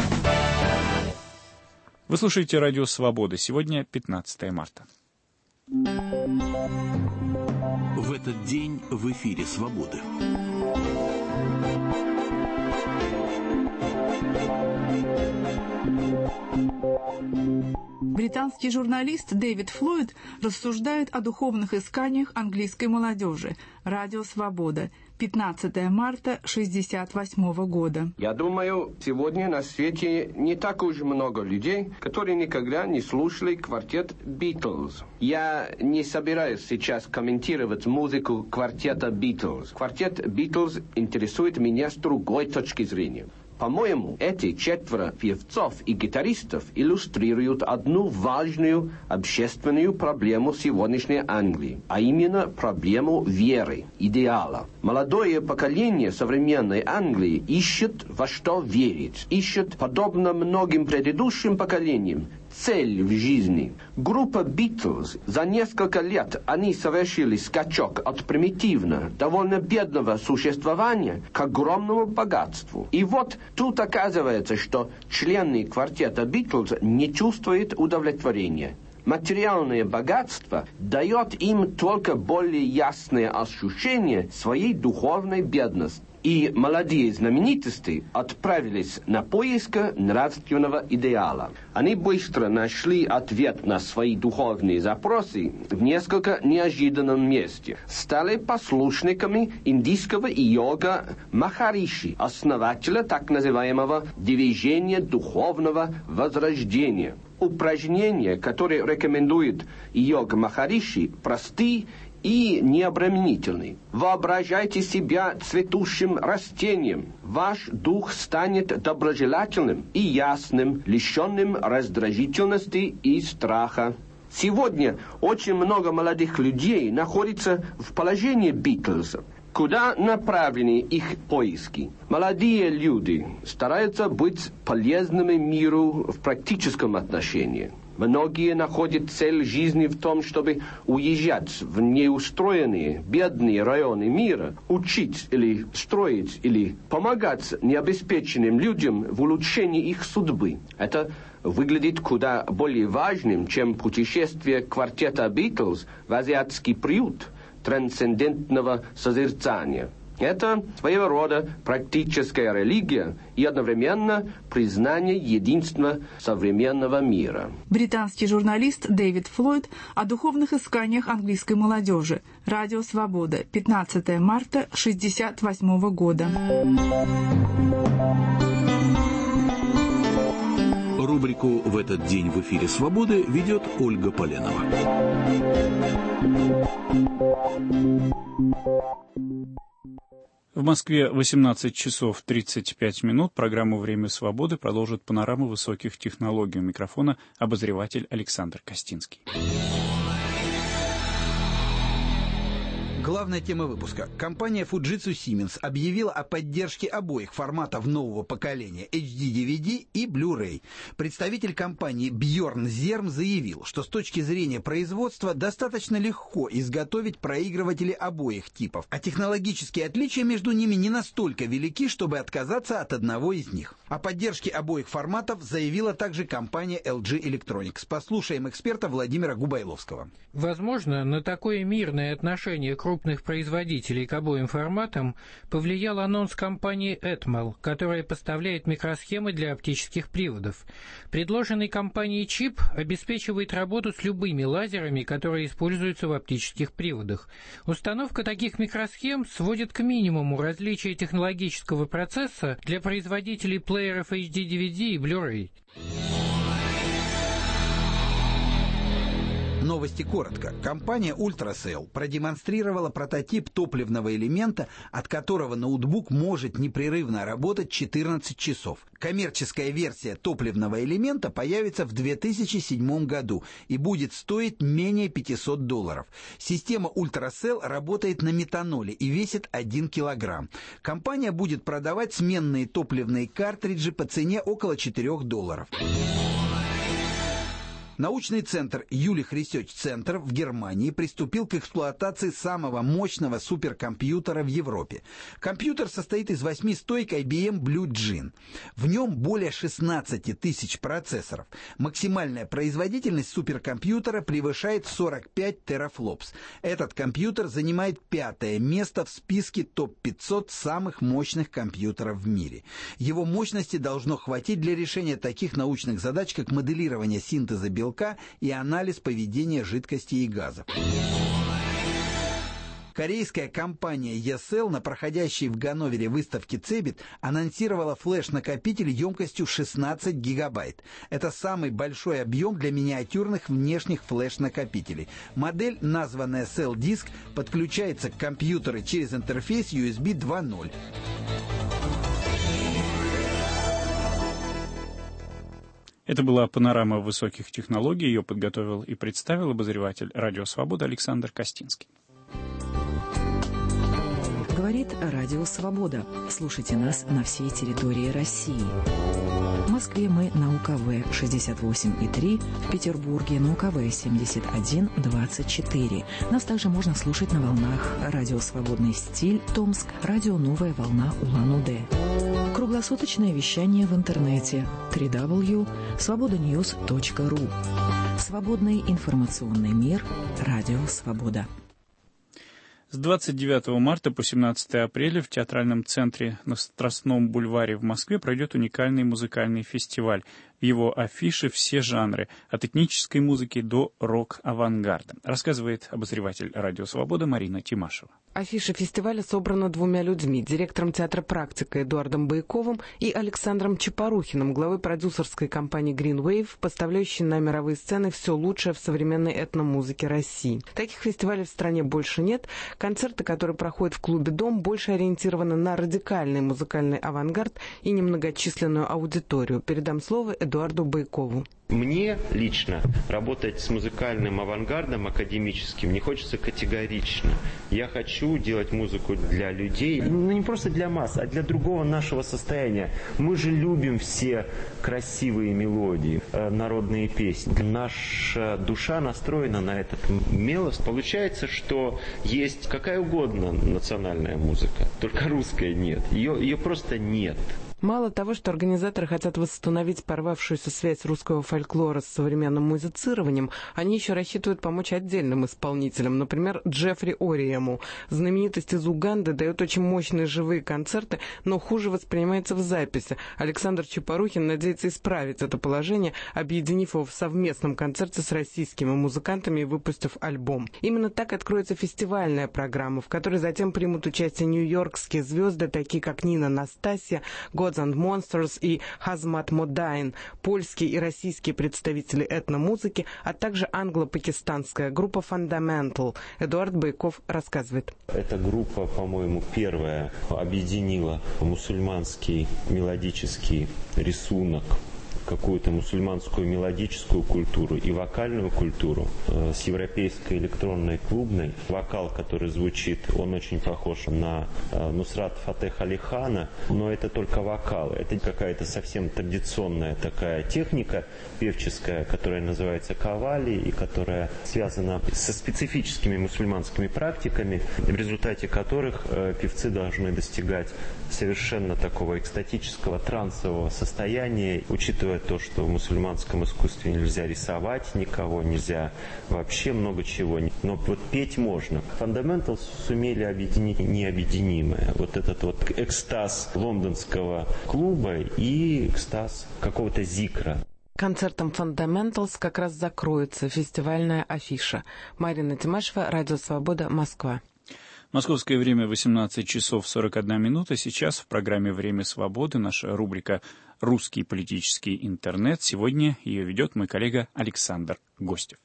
Вы слушаете радио «Свобода». Сегодня 15 марта. В этот день в эфире «Свободы». Британский журналист Дэвид Флойд рассуждает о духовных исканиях английской молодежи. Радио «Свобода». 15 марта 1968 года. Я думаю, сегодня на свете не так уж много людей, которые никогда не слушали квартет «Битлз». Я не собираюсь сейчас комментировать музыку квартета «Битлз». Квартет «Битлз» интересует меня с другой точки зрения. По-моему, эти 4 певцов и гитаристов иллюстрируют одну важную общественную проблему сегодняшней Англии, а именно проблему веры, идеала. Молодое поколение современной Англии ищет во что верить, ищет, подобно многим предыдущим поколениям, цель в жизни. Группа «Битлз» за несколько лет они совершили скачок от примитивно, довольно бедного существования к огромному богатству. И вот тут оказывается, что члены квартета «Битлз» не чувствуют удовлетворения. Материальное богатство дает им только более ясное ощущение своей духовной бедности. И молодые знаменитости отправились на поиск нравственного идеала. Они быстро нашли ответ на свои духовные запросы в несколько неожиданном месте. Стали послушниками индийского йога Махариши, основателя так называемого движения духовного возрождения. Упражнения, которые рекомендует йога Махариши, просты и необременительный. Воображайте себя цветущим растением. Ваш дух станет доброжелательным и ясным, лишенным раздражительности и страха. Сегодня очень много молодых людей находится в положении «Битлз». Куда направлены их поиски? Молодые люди стараются быть полезными миру в практическом отношении. Многие находят цель жизни в том, чтобы уезжать в неустроенные, бедные районы мира, учить или строить, или помогать необеспеченным людям в улучшении их судьбы. Это выглядит куда более важным, чем путешествие квартета «Битлз» в азиатский приют трансцендентного созерцания. Это своего рода практическая религия и одновременно признание единства современного мира. Британский журналист Дэвид Флойд о духовных исканиях английской молодежи. Радио «Свобода». 15 марта 1968 года. Рубрику «В этот день в эфире Свободы» ведет Ольга Поленова. В Москве 18 часов 35 минут. Программу «Время свободы» продолжит панорама высоких технологий. У микрофона обозреватель Александр Костинский. Главная тема выпуска. Компания Fujitsu Siemens объявила о поддержке обоих форматов нового поколения HD-DVD и Blu-ray. Представитель компании Björn Zerm заявил, что с точки зрения производства достаточно легко изготовить проигрыватели обоих типов, а технологические отличия между ними не настолько велики, чтобы отказаться от одного из них. О поддержке обоих форматов заявила также компания LG Electronics. Послушаем эксперта Владимира Губайловского. Возможно, на такое мирное отношение крупных производителей к обоим форматам повлиял анонс компании Atmel, которая поставляет микросхемы для оптических приводов. Предложенный компанией чип обеспечивает работу с любыми лазерами, которые используются в оптических приводах. Установка таких микросхем сводит к минимуму различия технологического процесса для производителей плееров HD-DVD и Blu-ray. Новости коротко. Компания Ultracell продемонстрировала прототип топливного элемента, от которого ноутбук может непрерывно работать 14 часов. Коммерческая версия топливного элемента появится в 2007 году и будет стоить менее $500. Система Ultracell работает на метаноле и весит 1 килограмм. Компания будет продавать сменные топливные картриджи по цене около $4. Научный центр Jülich Research Center в Германии приступил к эксплуатации самого мощного суперкомпьютера в Европе. Компьютер состоит из 8 стоек IBM Blue Gene. В нем более 16 тысяч процессоров. Максимальная производительность суперкомпьютера превышает 45 терафлопс. Этот компьютер занимает 5-е место в списке топ-500 самых мощных компьютеров в мире. Его мощности должно хватить для решения таких научных задач, как моделирование синтеза белка и анализ поведения жидкостей и газов. Корейская компания ESL на проходящей в Ганновере выставке CeBIT анонсировала флеш-накопитель емкостью 16 гигабайт. Это самый большой объем для миниатюрных внешних флеш-накопителей. Модель, названная Cell-Disk, подключается к компьютеру через интерфейс USB 2.0. Это была панорама высоких технологий. Ее подготовил и представил обозреватель «Радио Свобода» Александр Костинский. Говорит Радио Свобода. Слушайте нас на всей территории России. В Москве мы на УКВ 68,3, в Петербурге на УКВ 71,24. Нас также можно слушать на волнах Радио Свободный стиль Томск, Радио Новая волна Улан-Удэ. Круглосуточное вещание в интернете www.svobodanews.ru. Свободный информационный мир. Радио Свобода. С 29 марта по 17 апреля в театральном центре на Страстном бульваре в Москве пройдет уникальный музыкальный фестиваль. В его афише все жанры, от этнической музыки до рок-авангарда, рассказывает обозреватель «Радио Свобода» Марина Тимашева. Афиша фестиваля собрана двумя людьми, директором театра «Практика» Эдуардом Байковым и Александром Чепорухиным, главой продюсерской компании Green Wave, поставляющей на мировые сцены все лучшее в современной этномузыке России. Таких фестивалей в стране больше нет. Концерты, которые проходят в клубе «Дом», больше ориентированы на радикальный музыкальный авангард и немногочисленную аудиторию. Передам слово Эдуарду Байкову. Мне лично работать с музыкальным авангардом академическим не хочется категорично. Я хочу делать музыку для людей, ну не просто для масс, а для другого нашего состояния. Мы же любим все красивые мелодии, народные песни. Наша душа настроена на этот мелос. Получается, что есть какая угодно национальная музыка, только русская нет. Ее просто нет. Мало того, что организаторы хотят восстановить порвавшуюся связь русского фольклора с современным музицированием, они еще рассчитывают помочь отдельным исполнителям, например, Джеффри Ориему. Знаменитость из Уганды дает очень мощные живые концерты, но хуже воспринимается в записи. Александр Чепорухин надеется исправить это положение, объединив его в совместном концерте с российскими музыкантами и выпустив альбом. Именно так откроется фестивальная программа, в которой затем примут участие нью-йоркские звезды, такие как Нина Настасья, Gods and Monsters и Hazmat Modain, польские и российские представители этномузыки, а также англо-пакистанская группа Fundamental. Эдуард Байков рассказывает. Эта группа, по-моему, первая объединила мусульманский мелодический рисунок, какую-то мусульманскую мелодическую культуру и вокальную культуру с европейской электронной клубной. Вокал, который звучит, он очень похож на Нусрат Фатех Али Хана, но это только вокал. Это какая-то совсем традиционная такая техника певческая, которая называется кавали и которая связана со специфическими мусульманскими практиками, в результате которых певцы должны достигать совершенно такого экстатического трансового состояния, учитывая то, что в мусульманском искусстве нельзя рисовать никого, нельзя вообще много чего. Но вот петь можно. Fundamentals сумели объединить необъединимое. Вот этот вот экстаз лондонского клуба и экстаз какого-то зикра. Концертом Fundamentals как раз закроется фестивальная афиша. Марина Тимашева, Радио Свобода, Москва. Московское время 18 часов 41 минута. Сейчас в программе «Время свободы» наша рубрика «Русский политический интернет». Сегодня ее ведет мой коллега Александр Гостев.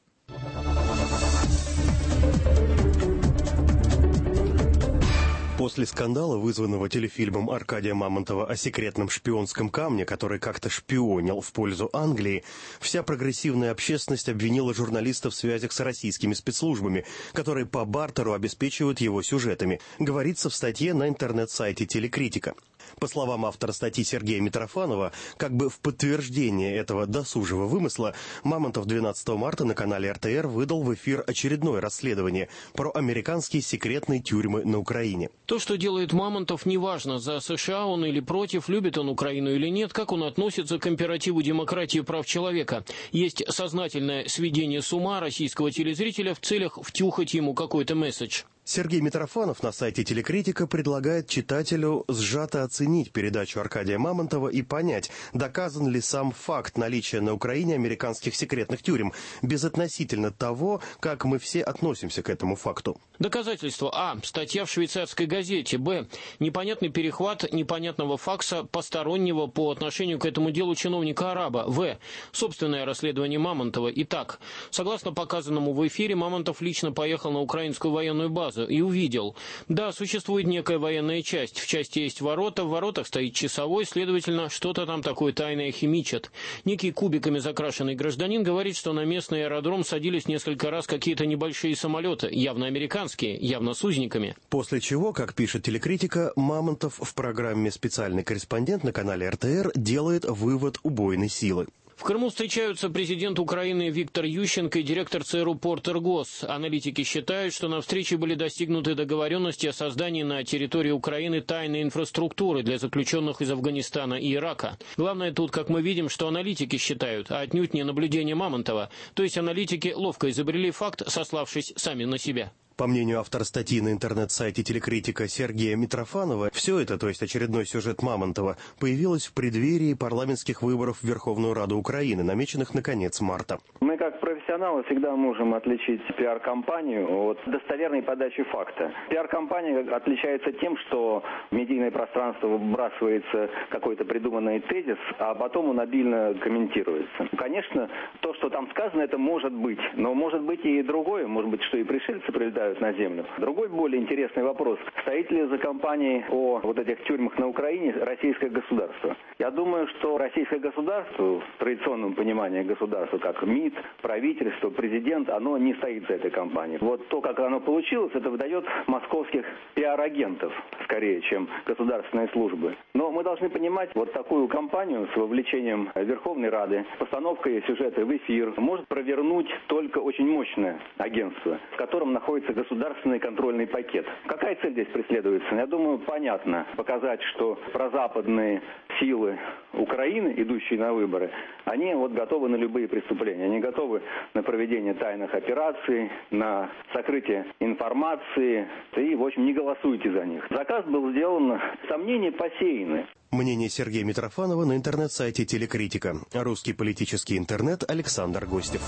После скандала, вызванного телефильмом Аркадия Мамонтова о секретном шпионском камне, который как-то шпионил в пользу Англии, вся прогрессивная общественность обвинила журналиста в связях с российскими спецслужбами, которые по бартеру обеспечивают его сюжетами, говорится в статье на интернет-сайте «Телекритика». По словам автора статьи Сергея Митрофанова, как бы в подтверждение этого досужего вымысла, Мамонтов 12 марта на канале РТР выдал в эфир очередное расследование про американские секретные тюрьмы на Украине. То, что делает Мамонтов, неважно, за США он или против, любит он Украину или нет, как он относится к императиву демократии и прав человека. Есть сознательное сведение с ума российского телезрителя в целях втюхать ему какой-то месседж. Сергей Митрофанов на сайте «Телекритика» предлагает читателю сжато оценить передачу Аркадия Мамонтова и понять, доказан ли сам факт наличия на Украине американских секретных тюрем, безотносительно того, как мы все относимся к этому факту. Доказательство. А. Статья в швейцарской газете. Б. Непонятный перехват непонятного факса постороннего по отношению к этому делу чиновника-араба. В. Собственное расследование Мамонтова. Итак, согласно показанному в эфире, Мамонтов лично поехал на украинскую военную базу и увидел. Да, существует некая военная часть. В части есть ворота, в воротах стоит часовой, следовательно, что-то там такое тайное химичат. Некий кубиками закрашенный гражданин говорит, что на местный аэродром садились несколько раз какие-то небольшие самолеты, явно американские, явно с узниками. После чего, как пишет Телекритика, Мамонтов в программе «Специальный корреспондент» на канале РТР делает вывод убойной силы. В Крыму встречаются президент Украины Виктор Ющенко и директор ЦРУ Портер Госс. Аналитики считают, что на встрече были достигнуты договоренности о создании на территории Украины тайной инфраструктуры для заключенных из Афганистана и Ирака. Главное тут, как мы видим, что аналитики считают, а отнюдь не наблюдение Мамонтова. То есть аналитики ловко изобрели факт, сославшись сами на себя. По мнению автора статьи на интернет-сайте «Телекритика» Сергея Митрофанова, все это, то есть очередной сюжет Мамонтова, появилось в преддверии парламентских выборов в Верховную Раду Украины, намеченных на конец марта. Мы, как профессионалы, всегда можем отличить пиар-компанию от достоверной подачи факта. Пиар-компания отличается тем, что в медийное пространство выбрасывается какой-то придуманный тезис, а потом он обильно комментируется. Конечно, то, что там сказано, это может быть, но может быть и другое, может быть, что и пришельцы прилетают на землю. Другой более интересный вопрос. Стоит ли за кампанией о вот этих тюрьмах на Украине российское государство? Я думаю, что российское государство, в традиционном понимании государства, как МИД, правительство, президент, оно не стоит за этой кампанией. Вот то, как оно получилось, это выдает московских пиар-агентов, скорее, чем государственные службы. Но мы должны понимать, вот такую кампанию с вовлечением Верховной Рады, постановкой сюжета в эфир, может провернуть только очень мощное агентство, в котором находится государственный контрольный пакет. Какая цель здесь преследуется? Я думаю, понятно. Показать, что прозападные силы Украины, идущие на выборы, они вот готовы на любые преступления. Они готовы на проведение тайных операций, на сокрытие информации. И, в общем, не голосуйте за них. Заказ был сделан, сомнения посеяны. Мнение Сергея Митрофанова на интернет-сайте «Телекритика». Русский политический интернет, Александр Гостев.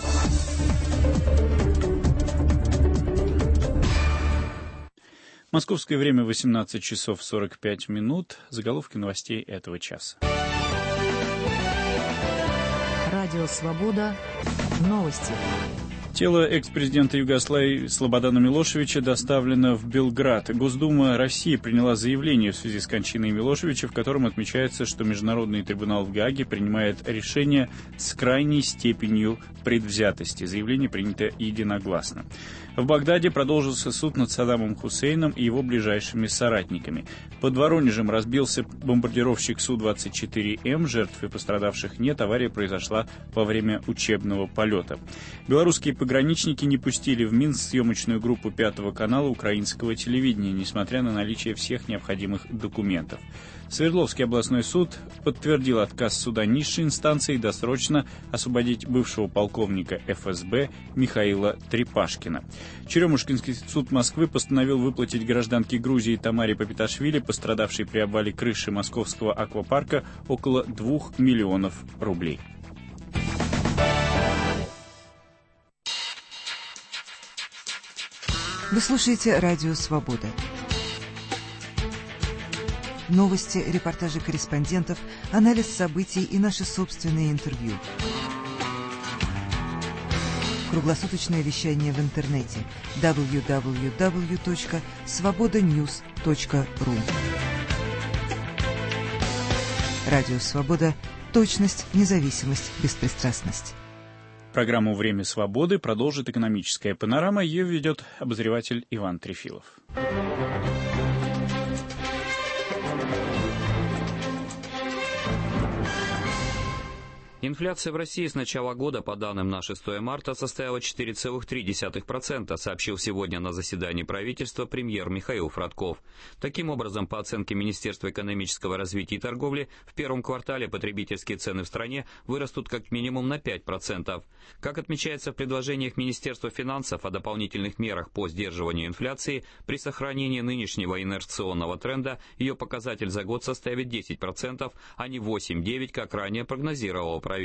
Московское время 18 часов 45 минут. Заголовки новостей этого часа. Радио «Свобода». Новости. Тело экс-президента Югославии Слободана Милошевича доставлено в Белград. Госдума России приняла заявление в связи с кончиной Милошевича, в котором отмечается, что Международный трибунал в Гааге принимает решение с крайней степенью предвзятости. Заявление принято единогласно. В Багдаде продолжился суд над Саддамом Хусейном и его ближайшими соратниками. Под Воронежем разбился бомбардировщик Су-24М. Жертв и пострадавших нет. Авария произошла во время учебного полета. Белорусские пограничники не пустили в Минск съемочную группу Пятого канала украинского телевидения, несмотря на наличие всех необходимых документов. Свердловский областной суд подтвердил отказ суда низшей инстанции досрочно освободить бывшего полковника ФСБ Михаила Трепашкина. Черемушкинский суд Москвы постановил выплатить гражданке Грузии Тамаре Папиташвили, пострадавшей при обвале крыши московского аквапарка, около 2 миллионов рублей. Вы слушаете «Радио Свобода». Новости, репортажи корреспондентов, анализ событий и наши собственные интервью. Круглосуточное вещание в интернете www.svobodanews.ru. Радио «Свобода». Точность, независимость, беспристрастность. Программу «Время свободы» продолжит экономическая панорама. Ее ведет обозреватель Иван Трефилов. Инфляция в России с начала года, по данным на 6 марта, составила 4,3%, сообщил сегодня на заседании правительства премьер Михаил Фродков. Таким образом, по оценке Министерства экономического развития и торговли, в первом квартале потребительские цены в стране вырастут как минимум на 5%. Как отмечается в предложениях Министерства финансов о дополнительных мерах по сдерживанию инфляции, при сохранении нынешнего инерционного тренда ее показатель за год составит 10%, а не 8-9%, как ранее прогнозировало правительство.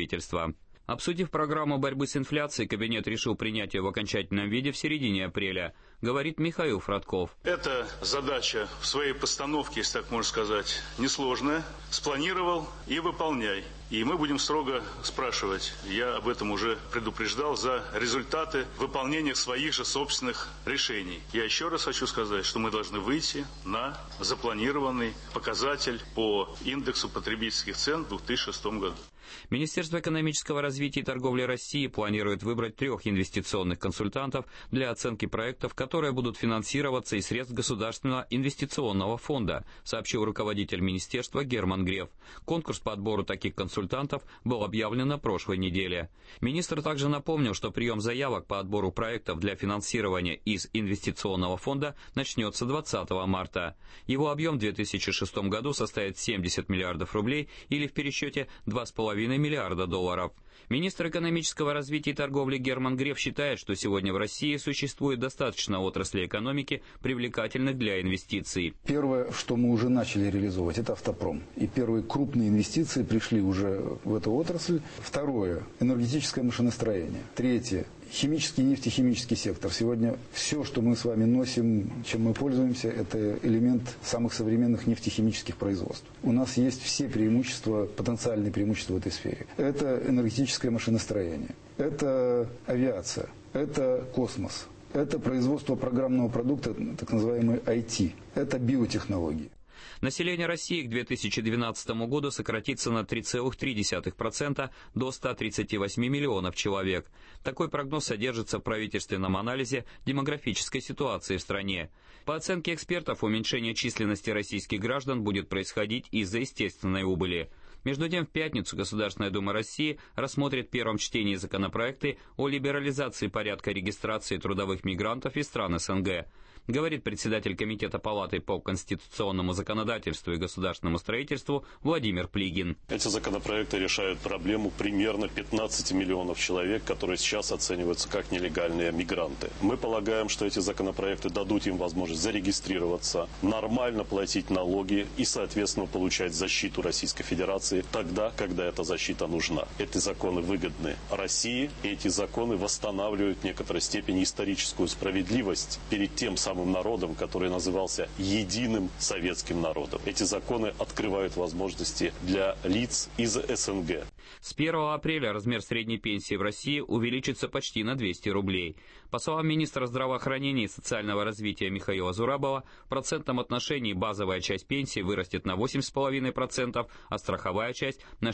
Обсудив программу борьбы с инфляцией, кабинет решил принять ее в окончательном виде в середине апреля, говорит Михаил Фродков. Эта задача в своей постановке, если так можно сказать, несложная. Спланировал и выполняй. И мы будем строго спрашивать, я об этом уже предупреждал, за результаты выполнения своих же собственных решений. Я еще раз хочу сказать, что мы должны выйти на запланированный показатель по индексу потребительских цен в 2006 году. Министерство экономического развития и торговли России планирует выбрать 3 инвестиционных консультантов для оценки проектов, которые будут финансироваться из средств Государственного инвестиционного фонда, сообщил руководитель министерства Герман Греф. Конкурс по отбору таких консультантов был объявлен на прошлой неделе. Министр также напомнил, что прием заявок по отбору проектов для финансирования из инвестиционного фонда начнется 20 марта. Его объем в 2006 году составит 70 миллиардов рублей или в пересчете 2,5 миллиарда долларов. Министр экономического развития и торговли Герман Греф считает, что сегодня в России существует достаточно отраслей экономики, привлекательных для инвестиций. Первое, что мы уже начали реализовывать, это автопром. И первые крупные инвестиции пришли уже в эту отрасль. Второе, энергетическое машиностроение. Третье, химический и нефтехимический сектор. Сегодня все, что мы с вами носим, чем мы пользуемся, это элемент самых современных нефтехимических производств. У нас есть все преимущества, потенциальные преимущества в этой сфере. Это энергетическое машиностроение, это авиация, это космос, это производство программного продукта, так называемый IT, это биотехнологии. Население России к 2012 году сократится на 3,3% до 138 миллионов человек. Такой прогноз содержится в правительственном анализе демографической ситуации в стране. По оценке экспертов, уменьшение численности российских граждан будет происходить из-за естественной убыли. Между тем, в пятницу Государственная Дума России рассмотрит в первом чтении законопроекты о либерализации порядка регистрации трудовых мигрантов из стран СНГ. Говорит председатель Комитета Палаты по конституционному законодательству и государственному строительству Владимир Плигин. Эти законопроекты решают проблему примерно 15 миллионов человек, которые сейчас оцениваются как нелегальные мигранты. Мы полагаем, что эти законопроекты дадут им возможность зарегистрироваться, нормально платить налоги и, соответственно, получать защиту Российской Федерации инфляции тогда, когда эта защита нужна. Эти законы выгодны России, и эти законы восстанавливают в некоторой степени историческую справедливость перед тем самым народом, который назывался единым советским народом. Эти законы открывают возможности для лиц из СНГ. С 1 апреля размер средней пенсии в России увеличится почти на 200 рублей. По словам министра здравоохранения и социального развития Михаила Зурабова, в процентном отношении базовая часть пенсии вырастет на 8,5%, а страховая часть на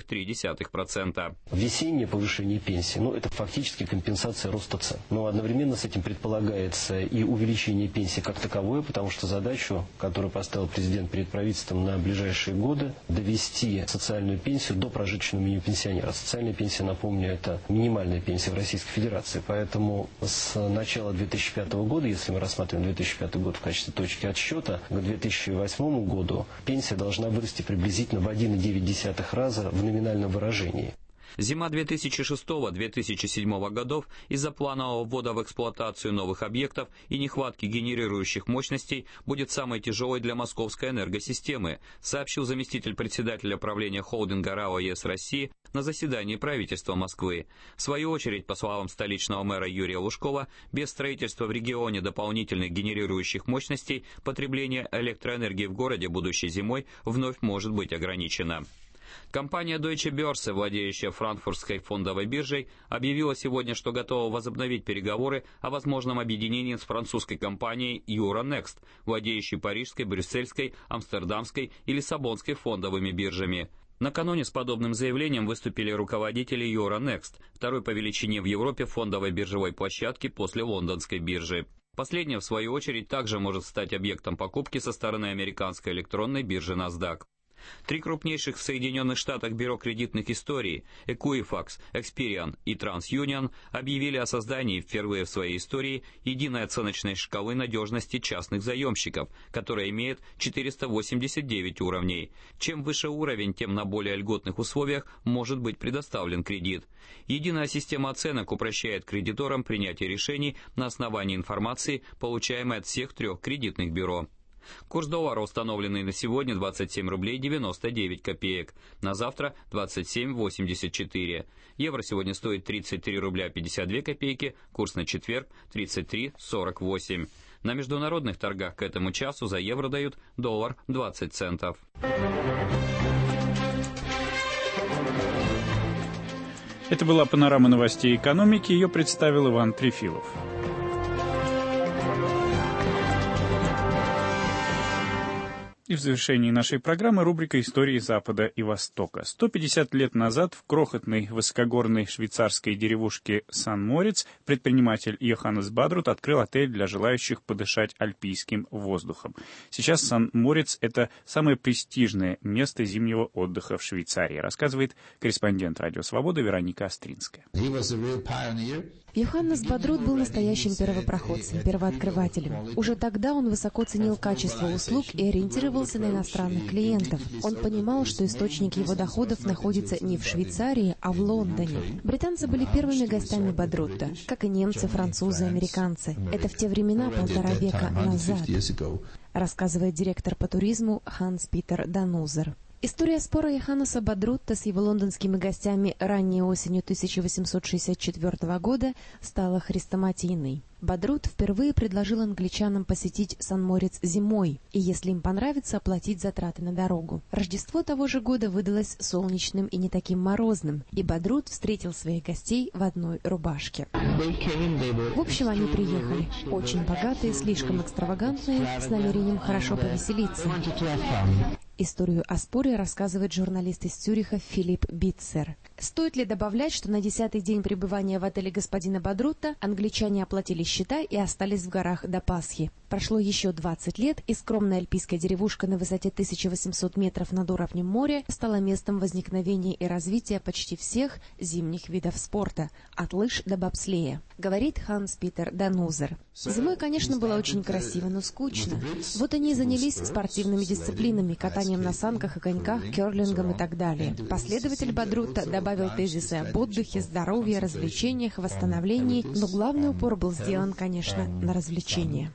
6,3%. Весеннее повышение пенсии, это фактически компенсация роста цен. Но одновременно с этим предполагается и увеличение пенсии как таковое, потому что задачу, которую поставил президент перед правительством на ближайшие годы, довести социальную пенсию до прожиточного минимума пенсионера. Социальная пенсия, напомню, это минимальная пенсия в Российской Федерации, поэтому с начала 2005 года, если мы рассматриваем 2005 год в качестве точки отсчета, к 2008 году пенсия должна вырасти приблизительно в 1,9 раза в номинальном выражении. Зима 2006-2007 годов из-за планового ввода в эксплуатацию новых объектов и нехватки генерирующих мощностей будет самой тяжелой для московской энергосистемы, сообщил заместитель председателя правления холдинга РАО ЕС России на заседании правительства Москвы. В свою очередь, по словам столичного мэра Юрия Лужкова, без строительства в регионе дополнительных генерирующих мощностей потребление электроэнергии в городе будущей зимой вновь может быть ограничено. Компания Deutsche Börse, владеющая франкфуртской фондовой биржей, объявила сегодня, что готова возобновить переговоры о возможном объединении с французской компанией Euronext, владеющей парижской, брюссельской, амстердамской и лиссабонской фондовыми биржами. Накануне с подобным заявлением выступили руководители Euronext, второй по величине в Европе фондовой биржевой площадки после лондонской биржи. Последняя, в свою очередь, также может стать объектом покупки со стороны американской электронной биржи NASDAQ. Три крупнейших в Соединенных Штатах бюро кредитных историй Equifax, Experian и TransUnion объявили о создании впервые в своей истории единой оценочной шкалы надежности частных заемщиков, которая имеет 489 уровней. Чем выше уровень, тем на более льготных условиях может быть предоставлен кредит. Единая система оценок упрощает кредиторам принятие решений на основании информации, получаемой от всех трех кредитных бюро. Курс доллара, установленный на сегодня, 27 рублей 99 копеек. На завтра 27,84. Евро сегодня стоит 33 рубля 52 копейки. Курс на четверг 33,48. На международных торгах к этому часу за евро дают доллар 20 центов. Это была панорама новостей экономики. Ее представил Иван Трефилов. И в завершении нашей программы рубрика «Истории Запада и Востока». 150 лет назад в крохотной высокогорной швейцарской деревушке Сан-Морец предприниматель Йоханнес Бадрут открыл отель для желающих подышать альпийским воздухом. Сейчас Сан-Морец — это самое престижное место зимнего отдыха в Швейцарии, рассказывает корреспондент «Радио Свобода» Вероника Остринская. Йоханнес Бадрут был настоящим первопроходцем, первооткрывателем. Уже тогда он высоко ценил качество услуг и ориентировался на иностранных клиентов. Он понимал, что источник его доходов находится не в Швейцарии, а в Лондоне. Британцы были первыми гостями Бадрута, как и немцы, французы, американцы. Это в те времена 1,5 века назад, рассказывает директор по туризму Ханс-Питер Данузер. История спора Йоханнеса Бадрутта с его лондонскими гостями ранней осенью 1864 года стала хрестоматийной. Бадрут впервые предложил англичанам посетить Сан-Морец зимой и, если им понравится, оплатить затраты на дорогу. Рождество того же года выдалось солнечным и не таким морозным, и Бадрут встретил своих гостей в одной рубашке. В общем, они приехали. Очень богатые, слишком экстравагантные, с намерением хорошо повеселиться. Историю о споре рассказывает журналист из Цюриха Филипп Битцер. Стоит ли добавлять, что на 10-й день пребывания в отеле господина Бадрутта англичане оплатили счета и остались в горах до Пасхи. Прошло еще 20 лет, и скромная альпийская деревушка на высоте 1800 метров над уровнем моря стала местом возникновения и развития почти всех зимних видов спорта, от лыж до бобслея, говорит Ханс-Питер Данузер. Зимой, конечно, было очень красиво, но скучно. Вот они и занялись спортивными дисциплинами, катанием на санках и коньках, керлингом и так далее. Последователь Бадрутта добавил тезисы об отдыхе, здоровье, развлечениях, восстановлении, но главный упор был сделан, конечно, на развлечения.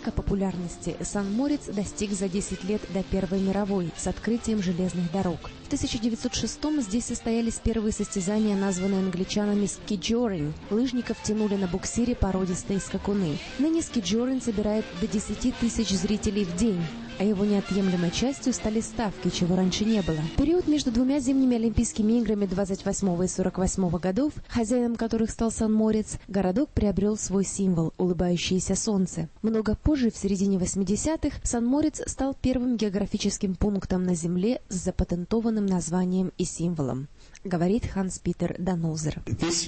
Пика популярности Сан-Морец достиг за 10 лет до Первой мировой с открытием железных дорог. В 1906-м здесь состоялись первые состязания, названные англичанами скиджоринг. Лыжников тянули на буксире породистые скакуны. Ныне скиджоринг собирает до 10 тысяч зрителей в день, а его неотъемлемой частью стали ставки, чего раньше не было. В период между двумя зимними Олимпийскими играми 28 и 48 годов, хозяином которых стал Сан-Морец, городок приобрел свой символ – улыбающееся солнце. Много позже, в середине 80-х, Сан-Морец стал первым географическим пунктом на Земле с запатентованным названием и символом, говорит Ханс-Питер Данозер.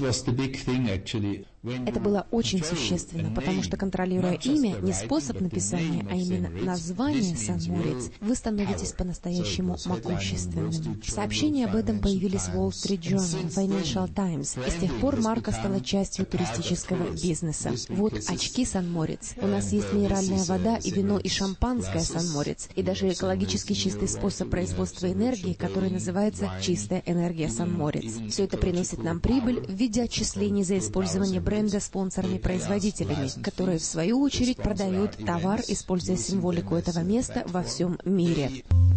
Это было очень существенно, потому что, контролируя имя, не способ написания, а именно название Сан-Морец, вы становитесь по-настоящему могущественным. Сообщения об этом появились в Wall Street Journal, Financial Times, и с тех пор марка стала частью туристического бизнеса. Вот очки Сан-Морец. У нас есть минеральная вода и вино и шампанское Сан-Морец, и даже экологически чистый способ производства энергии, который называется «чистая энергия Сан-Морец». Все это приносит нам прибыль в виде отчислений за использование бренда спонсорами-производителями, которые, в свою очередь, продают товар, используя символику этого места во всем мире.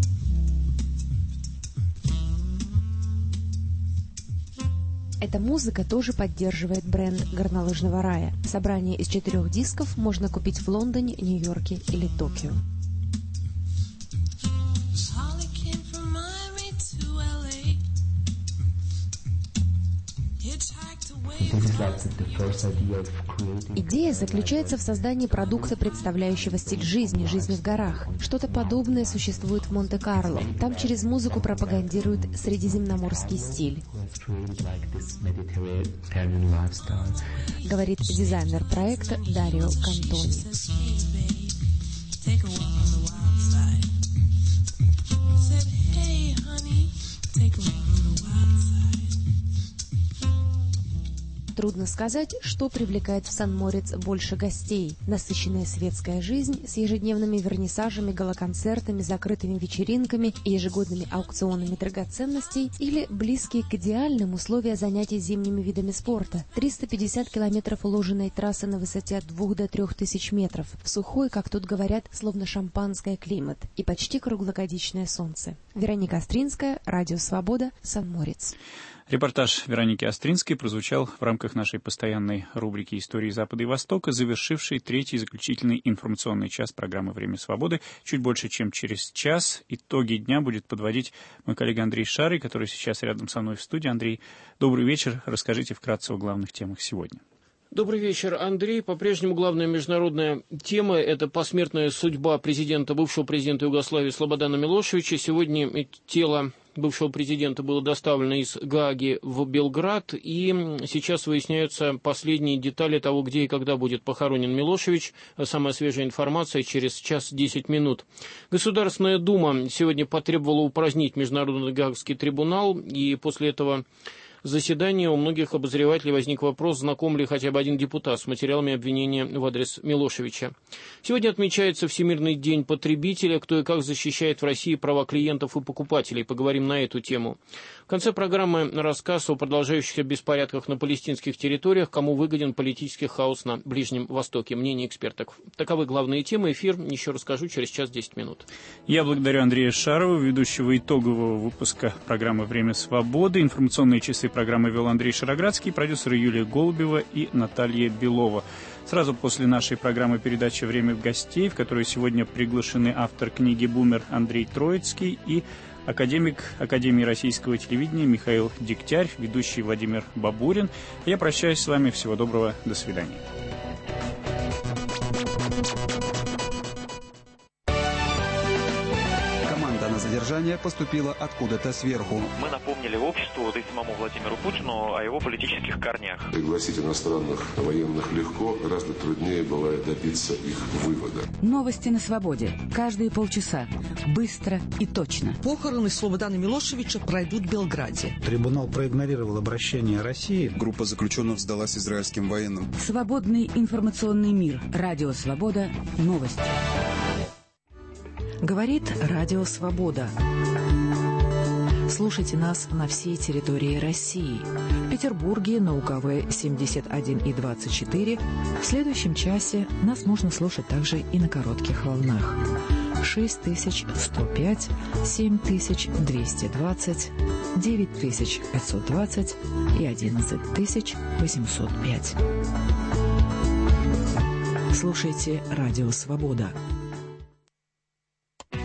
Эта музыка тоже поддерживает бренд горнолыжного рая. Собрание из 4 дисков можно купить в Лондоне, Нью-Йорке или Токио. Идея заключается в создании продукта, представляющего стиль жизни в горах. Что-то подобное существует в Монте-Карло. Там через музыку пропагандируют средиземноморский стиль, говорит дизайнер проекта Дарио Кантони. Трудно сказать, что привлекает в Сан-Морец больше гостей. Насыщенная светская жизнь с ежедневными вернисажами, галоконцертами, закрытыми вечеринками и ежегодными аукционами драгоценностей, или близкие к идеальным условия занятий зимними видами спорта. 350 километров уложенной трассы на высоте от 2 до 3 тысяч метров. В сухой, как тут говорят, словно шампанское климат. И почти круглогодичное солнце. Вероника Остринская, Радио Свобода, Сан-Морец. Репортаж Вероники Остринской прозвучал в рамках нашей постоянной рубрики «Истории Запада и Востока», завершившей третий заключительный информационный час программы «Время свободы». Чуть больше, чем через час итоги дня будет подводить мой коллега Андрей Шарый, который сейчас рядом со мной в студии. Андрей, добрый вечер. Расскажите вкратце о главных темах сегодня. Добрый вечер, Андрей. По-прежнему главная международная тема – это посмертная судьба бывшего президента Югославии Слободана Милошевича. Сегодня тело бывшего президента было доставлено из Гааги в Белград, и сейчас выясняются последние детали того, где и когда будет похоронен Милошевич. Самая свежая информация через час 10 минут. Государственная Дума сегодня потребовала упразднить Международный Гаагский трибунал, и после этого заседания у многих обозревателей возник вопрос, знаком ли хотя бы один депутат с материалами обвинения в адрес Милошевича. Сегодня отмечается Всемирный день потребителя. Кто и как защищает в России права клиентов и покупателей. Поговорим на эту тему. В конце программы рассказ о продолжающихся беспорядках на палестинских территориях, кому выгоден политический хаос на Ближнем Востоке. Мнение экспертов. Таковы главные темы. Эфир, еще расскажу, через час 10 минут. Я благодарю Андрея Шарова, ведущего итогового выпуска программы «Время свободы». Информационные часы программы вел Андрей Шароградский, продюсеры Юлия Голубева и Наталья Белова. Сразу после нашей программы передачи «Время гостей», в которой сегодня приглашены автор книги «Бумер» Андрей Троицкий и академик Академии российского телевидения Михаил Дегтярь, ведущий Владимир Бабурин. Я прощаюсь с вами. Всего доброго. До свидания. Задержание поступило откуда-то сверху. Мы напомнили обществу, да и самому Владимиру Путину, о его политических корнях. Пригласить иностранных военных легко, гораздо труднее бывает добиться их вывода. Новости на свободе. Каждые полчаса. Быстро и точно. Похороны Слободана Милошевича пройдут в Белграде. Трибунал проигнорировал обращение России. Группа заключенных сдалась израильским военным. Свободный информационный мир. Радио Свобода. Новости. Говорит Радио Свобода. Слушайте нас на всей территории России. В Петербурге на УКВ 71 и 24. В следующем часе нас можно слушать также и на коротких волнах. 6105, 7220, 9520 и 11805. Слушайте «Радио Свобода».